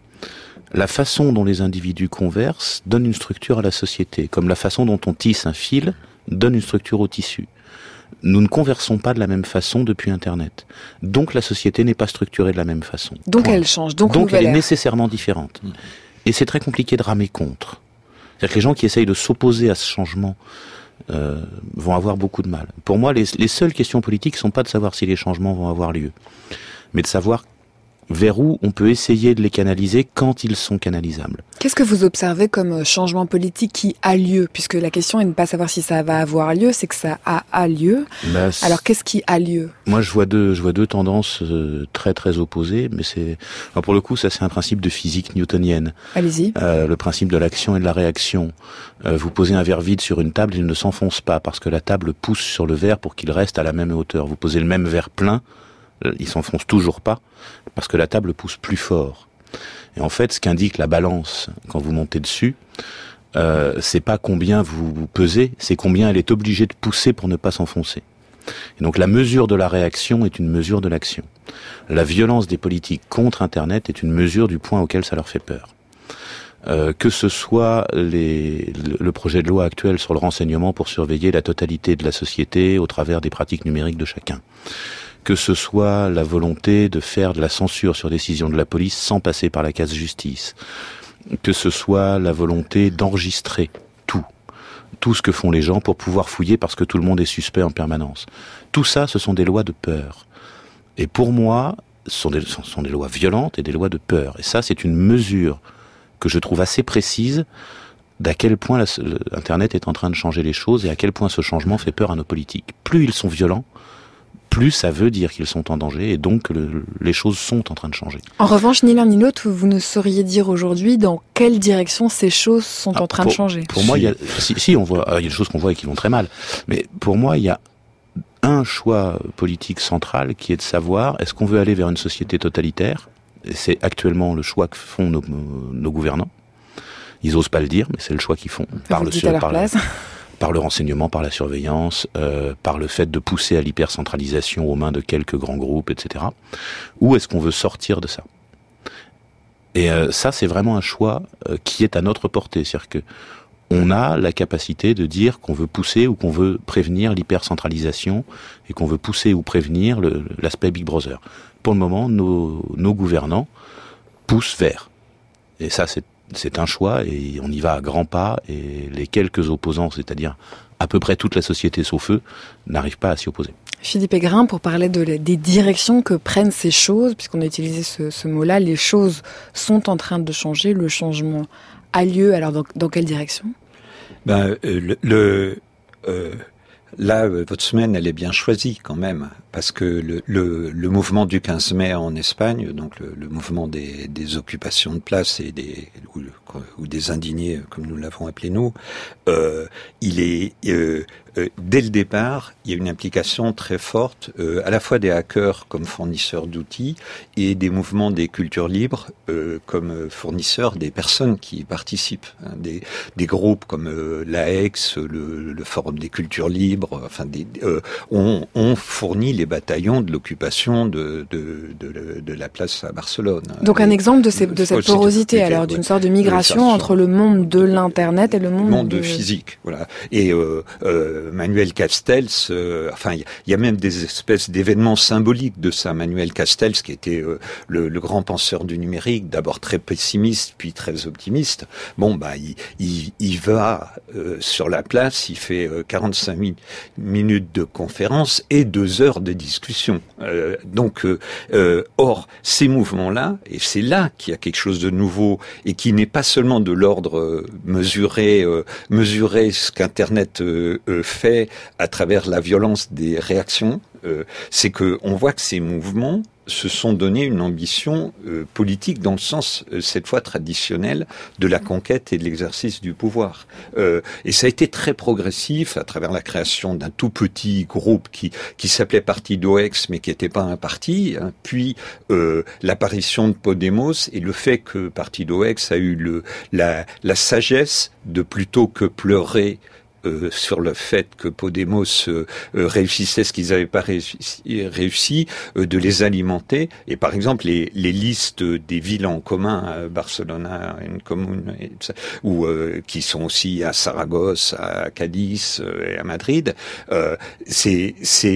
La façon dont les individus conversent donne une structure à la société, comme la façon dont on tisse un fil donne une structure au tissu. Nous ne conversons pas de la même façon depuis Internet. Donc la société n'est pas structurée de la même façon. Donc elle change. Donc elle est nécessairement différente. Et c'est très compliqué de ramer contre. C'est-à-dire que les gens qui essayent de s'opposer à ce changement vont avoir beaucoup de mal. Pour moi, les seules questions politiques ne sont pas de savoir si les changements vont avoir lieu, mais de savoir vers où on peut essayer de les canaliser quand ils sont canalisables. Qu'est-ce que vous observez comme changement politique qui a lieu? Puisque la question est de ne pas savoir si ça va avoir lieu, c'est que ça a lieu. Alors qu'est-ce qui a lieu? Moi, je vois deux tendances très très opposées, mais pour le coup, ça c'est un principe de physique newtonienne. Allez-y. Le principe de l'action et de la réaction. Vous posez un verre vide sur une table, il ne s'enfonce pas parce que la table pousse sur le verre pour qu'il reste à la même hauteur. Vous posez le même verre plein, il s'enfonce toujours pas parce que la table pousse plus fort. Et en fait, ce qu'indique la balance quand vous montez dessus, c'est pas combien vous pesez, c'est combien elle est obligée de pousser pour ne pas s'enfoncer. Et donc la mesure de la réaction est une mesure de l'action. La violence des politiques contre Internet est une mesure du point auquel ça leur fait peur. Que ce soit le projet de loi actuel sur le renseignement pour surveiller la totalité de la société au travers des pratiques numériques de chacun. Que ce soit la volonté de faire de la censure sur décision de la police sans passer par la case justice. Que ce soit la volonté d'enregistrer tout ce que font les gens pour pouvoir fouiller parce que tout le monde est suspect en permanence. Tout ça, ce sont des lois de peur. Et pour moi, ce sont des lois violentes et des lois de peur. Et ça, c'est une mesure que je trouve assez précise d'à quel point Internet est en train de changer les choses et à quel point ce changement fait peur à nos politiques. Plus ils sont violents, plus ça veut dire qu'ils sont en danger et donc les choses sont en train de changer. En revanche, ni l'un ni l'autre, vous ne sauriez dire aujourd'hui dans quelle direction ces choses sont en train de changer. Pour moi, il y a des choses qu'on voit et qui vont très mal. Mais pour moi, il y a un choix politique central qui est de savoir est-ce qu'on veut aller vers une société totalitaire? Et c'est actuellement le choix que font nos gouvernants. Ils osent pas le dire, mais c'est le choix qu'ils font. Par le renseignement, par la surveillance, par le fait de pousser à l'hypercentralisation aux mains de quelques grands groupes, etc. Où est-ce qu'on veut sortir de ça? Et ça, c'est vraiment un choix qui est à notre portée. C'est-à-dire que on a la capacité de dire qu'on veut pousser ou qu'on veut prévenir l'hypercentralisation et qu'on veut pousser ou prévenir l'aspect Big Brother. Pour le moment, nos gouvernants poussent vers. Et ça, c'est un choix et on y va à grands pas et les quelques opposants, c'est-à-dire à peu près toute la société sauf eux, n'arrivent pas à s'y opposer. Philippe Aigrin, pour parler des directions que prennent ces choses, puisqu'on a utilisé ce mot-là, les choses sont en train de changer, le changement a lieu, alors dans quelle direction? Là, votre semaine, elle est bien choisie quand même, parce que le mouvement du 15 mai en Espagne, donc le mouvement des occupations de place et ou des indignés, comme nous l'avons appelé nous, il est dès le départ, il y a une implication très forte, à la fois des hackers comme fournisseurs d'outils et des mouvements des cultures libres comme fournisseurs des personnes qui y participent, hein, des groupes comme l'AEX, le Forum des cultures libres, enfin on fournit les bataillons de l'occupation de la place à Barcelone. Donc un exemple de cette porosité, alors d'une sorte de migration entre le monde de l'internet et le monde physique, voilà. Et Manuel Castells, il y a même des espèces d'événements symboliques de ça. Manuel Castells, qui était le grand penseur du numérique, d'abord très pessimiste, puis très optimiste. Il va sur la place, il fait 45 minutes de conférence et 2 heures de discussion. Or, ces mouvements-là, et c'est là qu'il y a quelque chose de nouveau et qui n'est pas seulement de l'ordre mesurer ce qu'Internet fait à travers la violence des réactions, c'est que on voit que ces mouvements se sont donné une ambition politique dans le sens, cette fois traditionnel, de la conquête et de l'exercice du pouvoir. Et ça a été très progressif à travers la création d'un tout petit groupe qui s'appelait Parti d'Oex, mais qui n'était pas un parti, hein. Puis l'apparition de Podemos et le fait que Parti d'Oex a eu la sagesse de, plutôt que pleurer sur le fait que Podemos réussissait ce qu'ils n'avaient pas réussi, de les alimenter. Et par exemple, les listes des villes en commun, Barcelona, une commune, ou qui sont aussi à Saragosse, à Cadiz et à Madrid, ces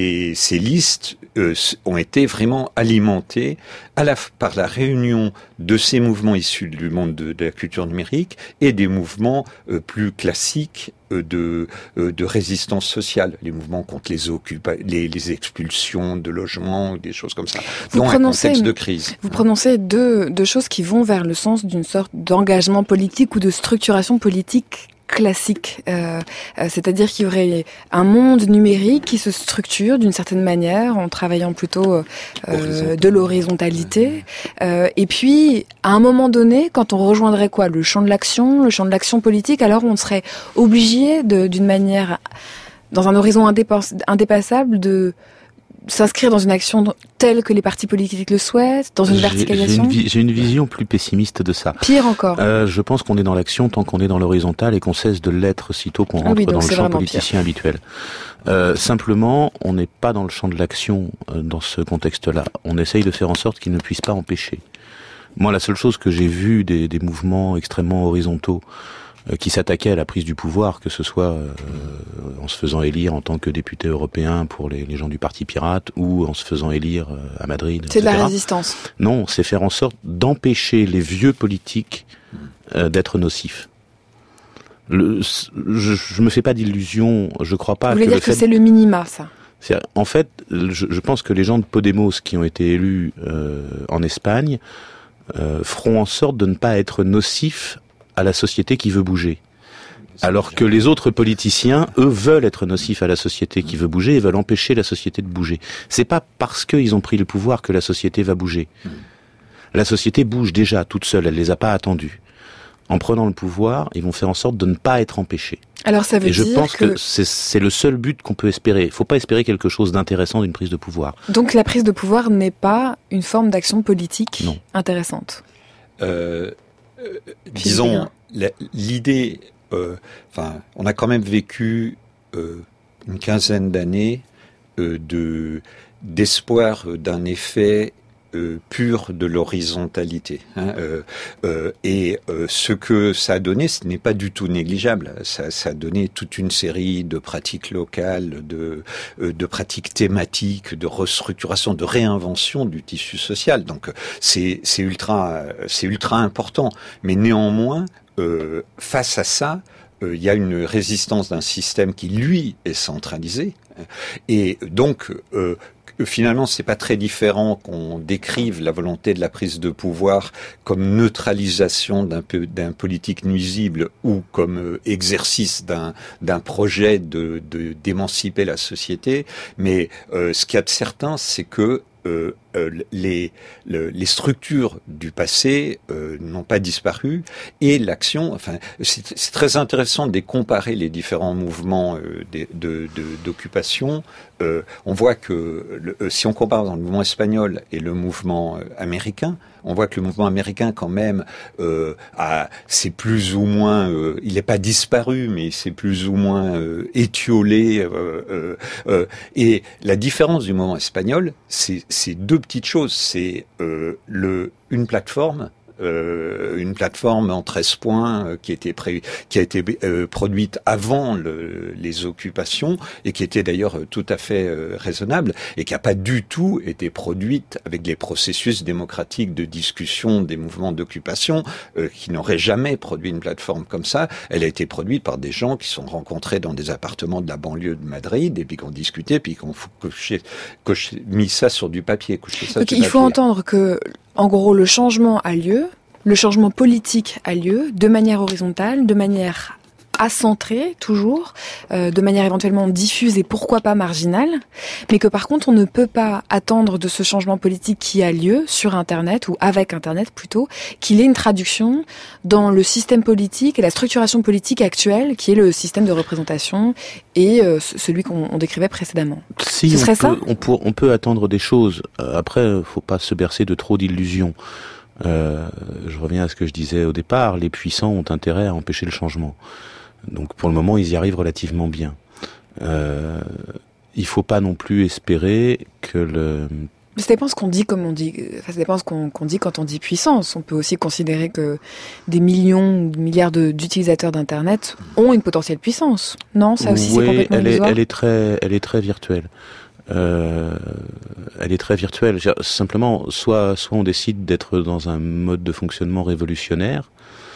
listes ont été vraiment alimentées par la réunion de ces mouvements issus du monde de la culture numérique et des mouvements plus classiques de résistance sociale, les mouvements contre les expulsions de logements, des choses comme ça, dans un contexte de crise. Vous prononcez deux choses qui vont vers le sens d'une sorte d'engagement politique ou de structuration politique classique, c'est-à-dire qu'il y aurait un monde numérique qui se structure d'une certaine manière en travaillant plutôt de l'horizontalité, et puis à un moment donné, quand on rejoindrait le champ de l'action politique, alors on serait obligé d'une manière, dans un horizon indépassable, de s'inscrire dans une action telle que les partis politiques le souhaitent, dans une verticalisation. J'ai une vision plus pessimiste de ça. Pire encore. Je pense qu'on est dans l'action tant qu'on est dans l'horizontal et qu'on cesse de l'être sitôt qu'on rentre dans le champ politicien habituel. Simplement, on n'est pas dans le champ de l'action dans ce contexte-là. On essaye de faire en sorte qu'il ne puisse pas empêcher. Moi, la seule chose que j'ai vue des mouvements extrêmement horizontaux qui s'attaquaient à la prise du pouvoir, que ce soit en se faisant élire en tant que député européen pour les gens du Parti Pirate ou en se faisant élire à Madrid, c'est etc. de la résistance. Non, c'est faire en sorte d'empêcher les vieux politiques d'être nocifs. Je me fais pas d'illusions, je crois pas. Vous voulez dire que c'est le minima, ça? En fait, je pense que les gens de Podemos qui ont été élus en Espagne feront en sorte de ne pas être nocifs à la société qui veut bouger. Alors que les autres politiciens, eux, veulent être nocifs à la société qui veut bouger et veulent empêcher la société de bouger. C'est pas parce qu'ils ont pris le pouvoir que la société va bouger. La société bouge déjà toute seule, elle les a pas attendus. En prenant le pouvoir, ils vont faire en sorte de ne pas être empêchés. Alors ça veut dire je pense que c'est le seul but qu'on peut espérer. Il faut pas espérer quelque chose d'intéressant d'une prise de pouvoir. Donc la prise de pouvoir n'est pas une forme d'action politique intéressante. Disons, l'idée, on a quand même vécu une quinzaine d'années d'espoir d'un effet pur de l'horizontalité. Et ce que ça a donné, ce n'est pas du tout négligeable. Ça a donné toute une série de pratiques locales, de pratiques thématiques, de restructuration, de réinvention du tissu social. Donc c'est ultra important. Mais néanmoins, face à ça, il y a une résistance d'un système qui, lui, est centralisé. Et donc, finalement, c'est pas très différent qu'on décrive la volonté de la prise de pouvoir comme neutralisation d'un politique nuisible ou comme exercice d'un projet d'émanciper la société. Mais ce qu'il y a de certain, c'est que les structures du passé n'ont pas disparu et l'action, c'est très intéressant de comparer les différents mouvements d'occupation. On voit que si on compare dans le mouvement espagnol et le mouvement américain, on voit que le mouvement américain quand même c'est plus ou moins, il n'est pas disparu, mais c'est plus ou moins étiolé. Et la différence du mouvement espagnol, c'est deux petites choses. C'est une plateforme une plateforme en 13 points qui a été produite avant les occupations et qui était d'ailleurs tout à fait raisonnable et qui n'a pas du tout été produite avec les processus démocratiques de discussion des mouvements d'occupation qui n'auraient jamais produit une plateforme comme ça. Elle a été produite par des gens qui sont rencontrés dans des appartements de la banlieue de Madrid et puis qui ont discuté, puis qui ont mis ça sur du papier. Donc il faut entendre que, en gros, le changement a lieu, le changement politique a lieu de manière horizontale, de manière accentrée, toujours, de manière éventuellement diffuse et pourquoi pas marginale, mais que par contre on ne peut pas attendre de ce changement politique qui a lieu sur Internet, ou avec Internet plutôt, qu'il ait une traduction dans le système politique et la structuration politique actuelle, qui est le système de représentation et celui qu'on décrivait précédemment. Si, ce serait ça ? on peut attendre des choses. Après, faut pas se bercer de trop d'illusions. Je reviens à ce que je disais au départ, les puissants ont intérêt à empêcher le changement. Donc pour le moment, ils y arrivent relativement bien. Il faut pas non plus espérer que le... Ça dépend ce qu'on dit, comme on dit. Enfin, ça dépend ce qu'on dit quand on dit puissance. On peut aussi considérer que des millions ou milliards d'utilisateurs d'Internet ont une potentielle puissance. Non, ça aussi, c'est complètement illusoire. Elle est très virtuelle. Elle est très virtuelle. Simplement, soit on décide d'être dans un mode de fonctionnement révolutionnaire,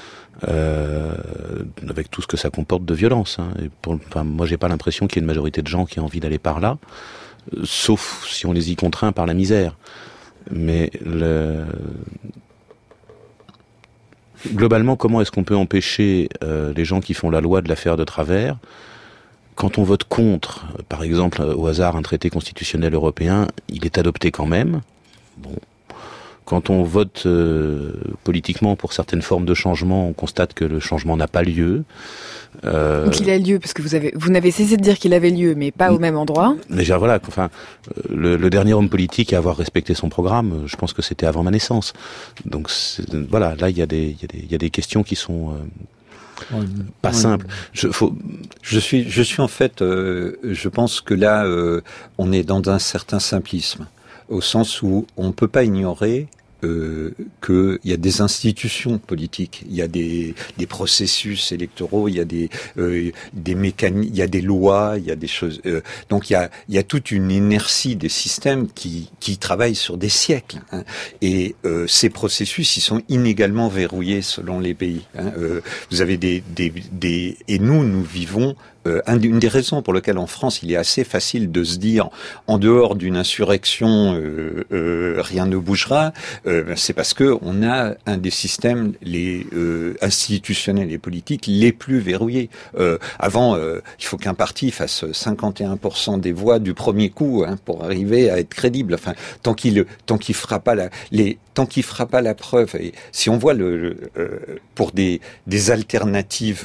avec tout ce que ça comporte de violence. Hein. Et moi, j'ai pas l'impression qu'il y ait une majorité de gens qui aient envie d'aller par là, sauf si on les y contraint par la misère. Mais globalement, comment est-ce qu'on peut empêcher les gens qui font la loi de la faire de travers ? Quand on vote contre, par exemple, au hasard, un traité constitutionnel européen, il est adopté quand même. Bon. Quand on vote politiquement pour certaines formes de changement, on constate que le changement n'a pas lieu. Donc il a lieu, parce que vous n'avez cessé de dire qu'il avait lieu, mais pas au même endroit. Déjà voilà, enfin, le dernier homme politique à avoir respecté son programme, je pense que c'était avant ma naissance. Donc voilà, là il y a des questions qui sont pas simples. Je suis en fait, je pense que là, on est dans un certain simplisme, au sens où on ne peut pas ignorer qu'il y a des institutions politiques, il y a des processus électoraux, il y a des mécanismes, il y a des lois, il y a des choses. Donc il y a toute une inertie des systèmes qui travaillent sur des siècles. Hein. Et ces processus, ils sont inégalement verrouillés selon les pays. Hein. Vous avez et nous vivons. Une des raisons pour lesquelles en France il est assez facile de se dire en dehors d'une insurrection rien ne bougera, c'est parce que on a un des systèmes institutionnels et politiques les plus verrouillés. Avant, il faut qu'un parti fasse 51% des voix du premier coup pour arriver à être crédible. Enfin, tant qu'il fera pas la preuve. Et si on voit pour des alternatives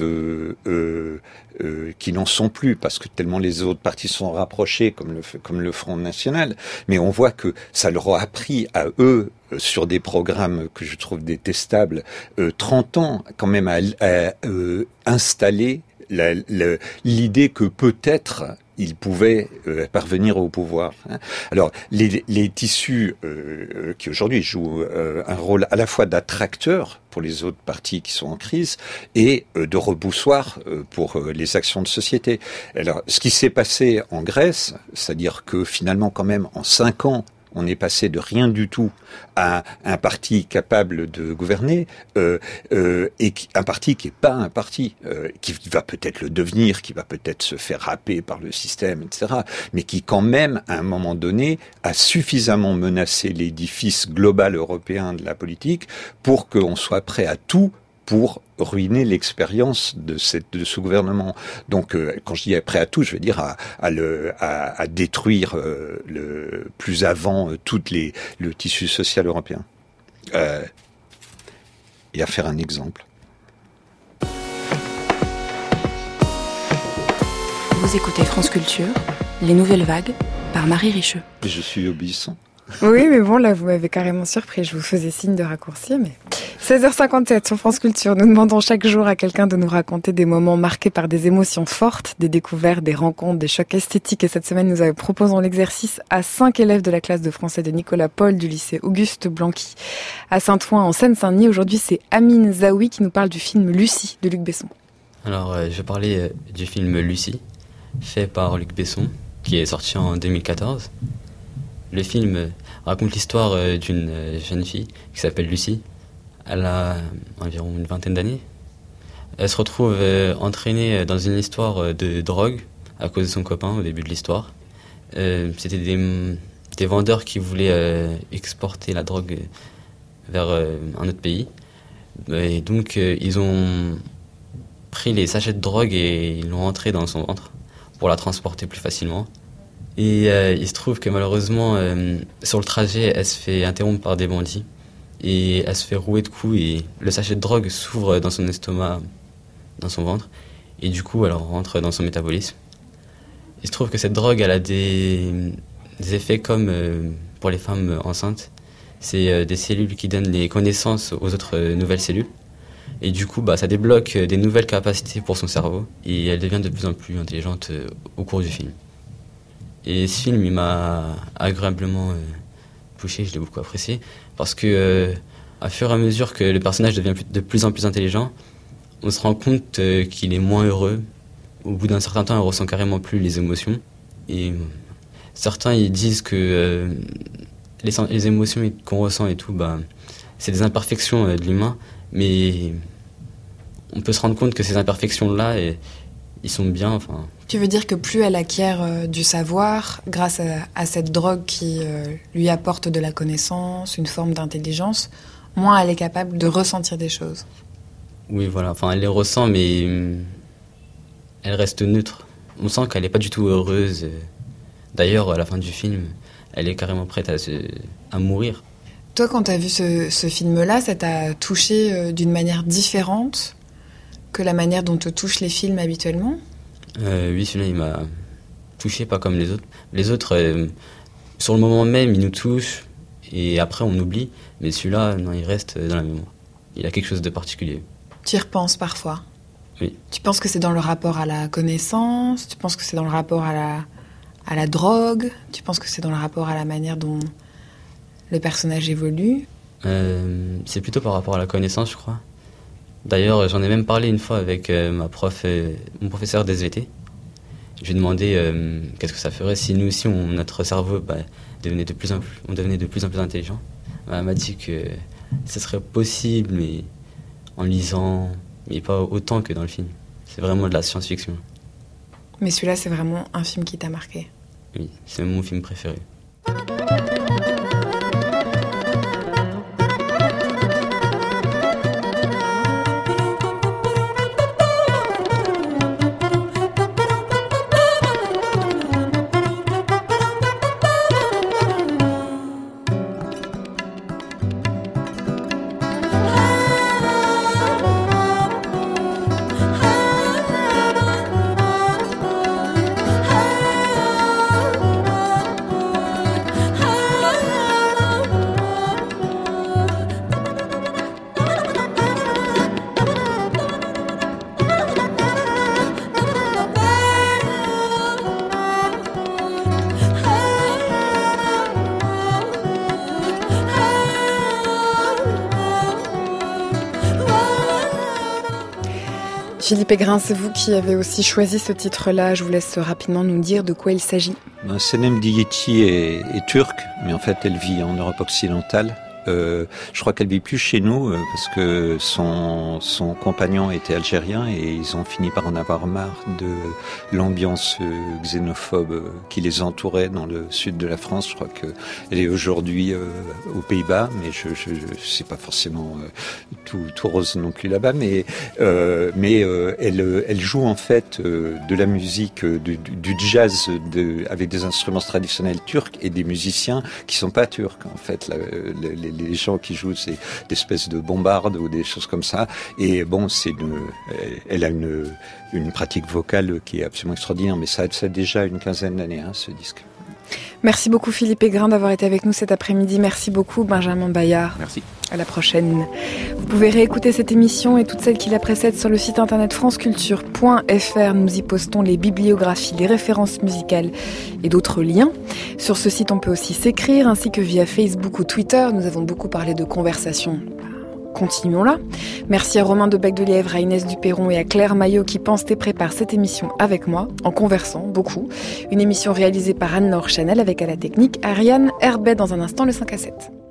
qui n'en sont plus, parce que tellement les autres partis sont rapprochés, comme le Front National, mais on voit que ça leur a pris à eux, sur des programmes que je trouve détestables, 30 ans quand même à installer l'idée que peut-être ils pouvaient parvenir au pouvoir. Hein. Alors, les tissus qui aujourd'hui jouent un rôle à la fois d'attracteur pour les autres partis qui sont en crise et de reboussoir pour les actions de société. Alors, ce qui s'est passé en Grèce, c'est-à-dire que finalement, quand même, en 5 ans, on est passé de rien du tout à un parti capable de gouverner et un parti qui est pas un parti, qui va peut-être le devenir, qui va peut-être se faire happer par le système, etc. Mais qui quand même, à un moment donné, a suffisamment menacé l'édifice global européen de la politique pour qu'on soit prêt à tout pour ruiner l'expérience de ce gouvernement. Donc, quand je dis prêt à tout, je veux dire à détruire plus avant le tissu social européen. Et à faire un exemple. Vous écoutez France Culture, Les Nouvelles Vagues, par Marie Richeux. Je suis obéissant. Oui, mais bon, là, vous m'avez carrément surpris. Je vous faisais signe de raccourcir, mais 16h57 sur France Culture. Nous demandons chaque jour à quelqu'un de nous raconter des moments marqués par des émotions fortes, des découvertes, des rencontres, des chocs esthétiques. Et cette semaine, nous proposons l'exercice à 5 élèves de la classe de français de Nicolas Paul du lycée Auguste Blanqui à Saint-Ouen en Seine-Saint-Denis. Aujourd'hui, c'est Amine Zaoui qui nous parle du film Lucie de Luc Besson. Alors, je vais parler du film Lucie, fait par Luc Besson, qui est sorti en 2014. Le film raconte l'histoire d'une jeune fille qui s'appelle Lucie. Elle a environ une vingtaine d'années. Elle se retrouve entraînée dans une histoire de drogue à cause de son copain au début de l'histoire. C'était des vendeurs qui voulaient exporter la drogue vers un autre pays. Et donc ils ont pris les sachets de drogue et ils l'ont rentrée dans son ventre pour la transporter plus facilement. Et il se trouve que malheureusement, sur le trajet, elle se fait interrompre par des bandits. Et elle se fait rouer de coups et le sachet de drogue s'ouvre dans son estomac, dans son ventre. Et du coup, elle rentre dans son métabolisme. Il se trouve que cette drogue, elle a des effets comme pour les femmes enceintes. C'est des cellules qui donnent les connaissances aux autres nouvelles cellules. Et du coup, ça débloque des nouvelles capacités pour son cerveau. Et elle devient de plus en plus intelligente au cours du film. Et ce film, il m'a agréablement touché, je l'ai beaucoup apprécié. Parce que, à fur et à mesure que le personnage devient de plus en plus intelligent, on se rend compte qu'il est moins heureux. Au bout d'un certain temps, il ressent carrément plus les émotions. Et certains, ils disent que les émotions qu'on ressent et tout, c'est des imperfections de l'humain. Mais on peut se rendre compte que ces imperfections-là, ils sont bien. Enfin. Tu veux dire que plus elle acquiert du savoir, grâce à cette drogue qui lui apporte de la connaissance, une forme d'intelligence, moins elle est capable de ressentir des choses. Oui, voilà. Enfin, elle les ressent, mais elle reste neutre. On sent qu'elle n'est pas du tout heureuse. D'ailleurs, à la fin du film, elle est carrément prête à mourir. Toi, quand tu as vu ce film-là, ça t'a touché d'une manière différente que la manière dont te touchent les films habituellement ? Oui, celui-là, il m'a touché, pas comme les autres. Les autres, sur le moment même, ils nous touchent, et après, on oublie. Mais celui-là, non, il reste dans la mémoire. Il a quelque chose de particulier. Tu y repenses parfois ? Oui. Tu penses que c'est dans le rapport à la connaissance ? Tu penses que c'est dans le rapport à la drogue ? Tu penses que c'est dans le rapport à la manière dont le personnage évolue ? C'est plutôt par rapport à la connaissance, je crois. D'ailleurs, j'en ai même parlé une fois avec mon professeur d'SVT. Je lui ai demandé qu'est-ce que ça ferait si nous aussi, notre cerveau devenait de plus en plus intelligent. Elle m'a dit que ce serait possible, mais en lisant, mais pas autant que dans le film. C'est vraiment de la science-fiction. Mais celui-là, c'est vraiment un film qui t'a marqué ? Oui, c'est mon film préféré. Philippe Aigrin, c'est vous qui avez aussi choisi ce titre-là. Je vous laisse rapidement nous dire de quoi il s'agit. Senem Diyeti est turque, mais en fait elle vit en Europe occidentale. Je crois qu'elle vit plus chez nous parce que son compagnon était algérien et ils ont fini par en avoir marre de l'ambiance xénophobe qui les entourait dans le sud de la France. Je crois qu'elle est aujourd'hui aux Pays-Bas, mais je sais pas forcément tout rose non plus là-bas, mais elle joue en fait de la musique, du jazz avec des instruments traditionnels turcs et des musiciens qui sont pas turcs en fait. Les gens qui jouent, c'est des espèces de bombardes ou des choses comme ça. Et bon, elle a une pratique vocale qui est absolument extraordinaire. Mais ça a déjà une quinzaine d'années, ce disque. Merci beaucoup Philippe Aigrin d'avoir été avec nous cet après-midi. Merci beaucoup Benjamin Bayard. Merci. À la prochaine. Vous pouvez réécouter cette émission et toutes celles qui la précèdent sur le site internet franceculture.fr. Nous y postons les bibliographies, les références musicales et d'autres liens. Sur ce site, on peut aussi s'écrire, ainsi que via Facebook ou Twitter. Nous avons beaucoup parlé de conversation. Continuons-là. Merci à Romain Debec de Lièvre, à Inès Duperron et à Claire Maillot qui pensent et préparent cette émission avec moi, en conversant beaucoup. Une émission réalisée par Anne-Laure Chanel avec à la technique Ariane Herbet. Dans un instant, le 5 à 7.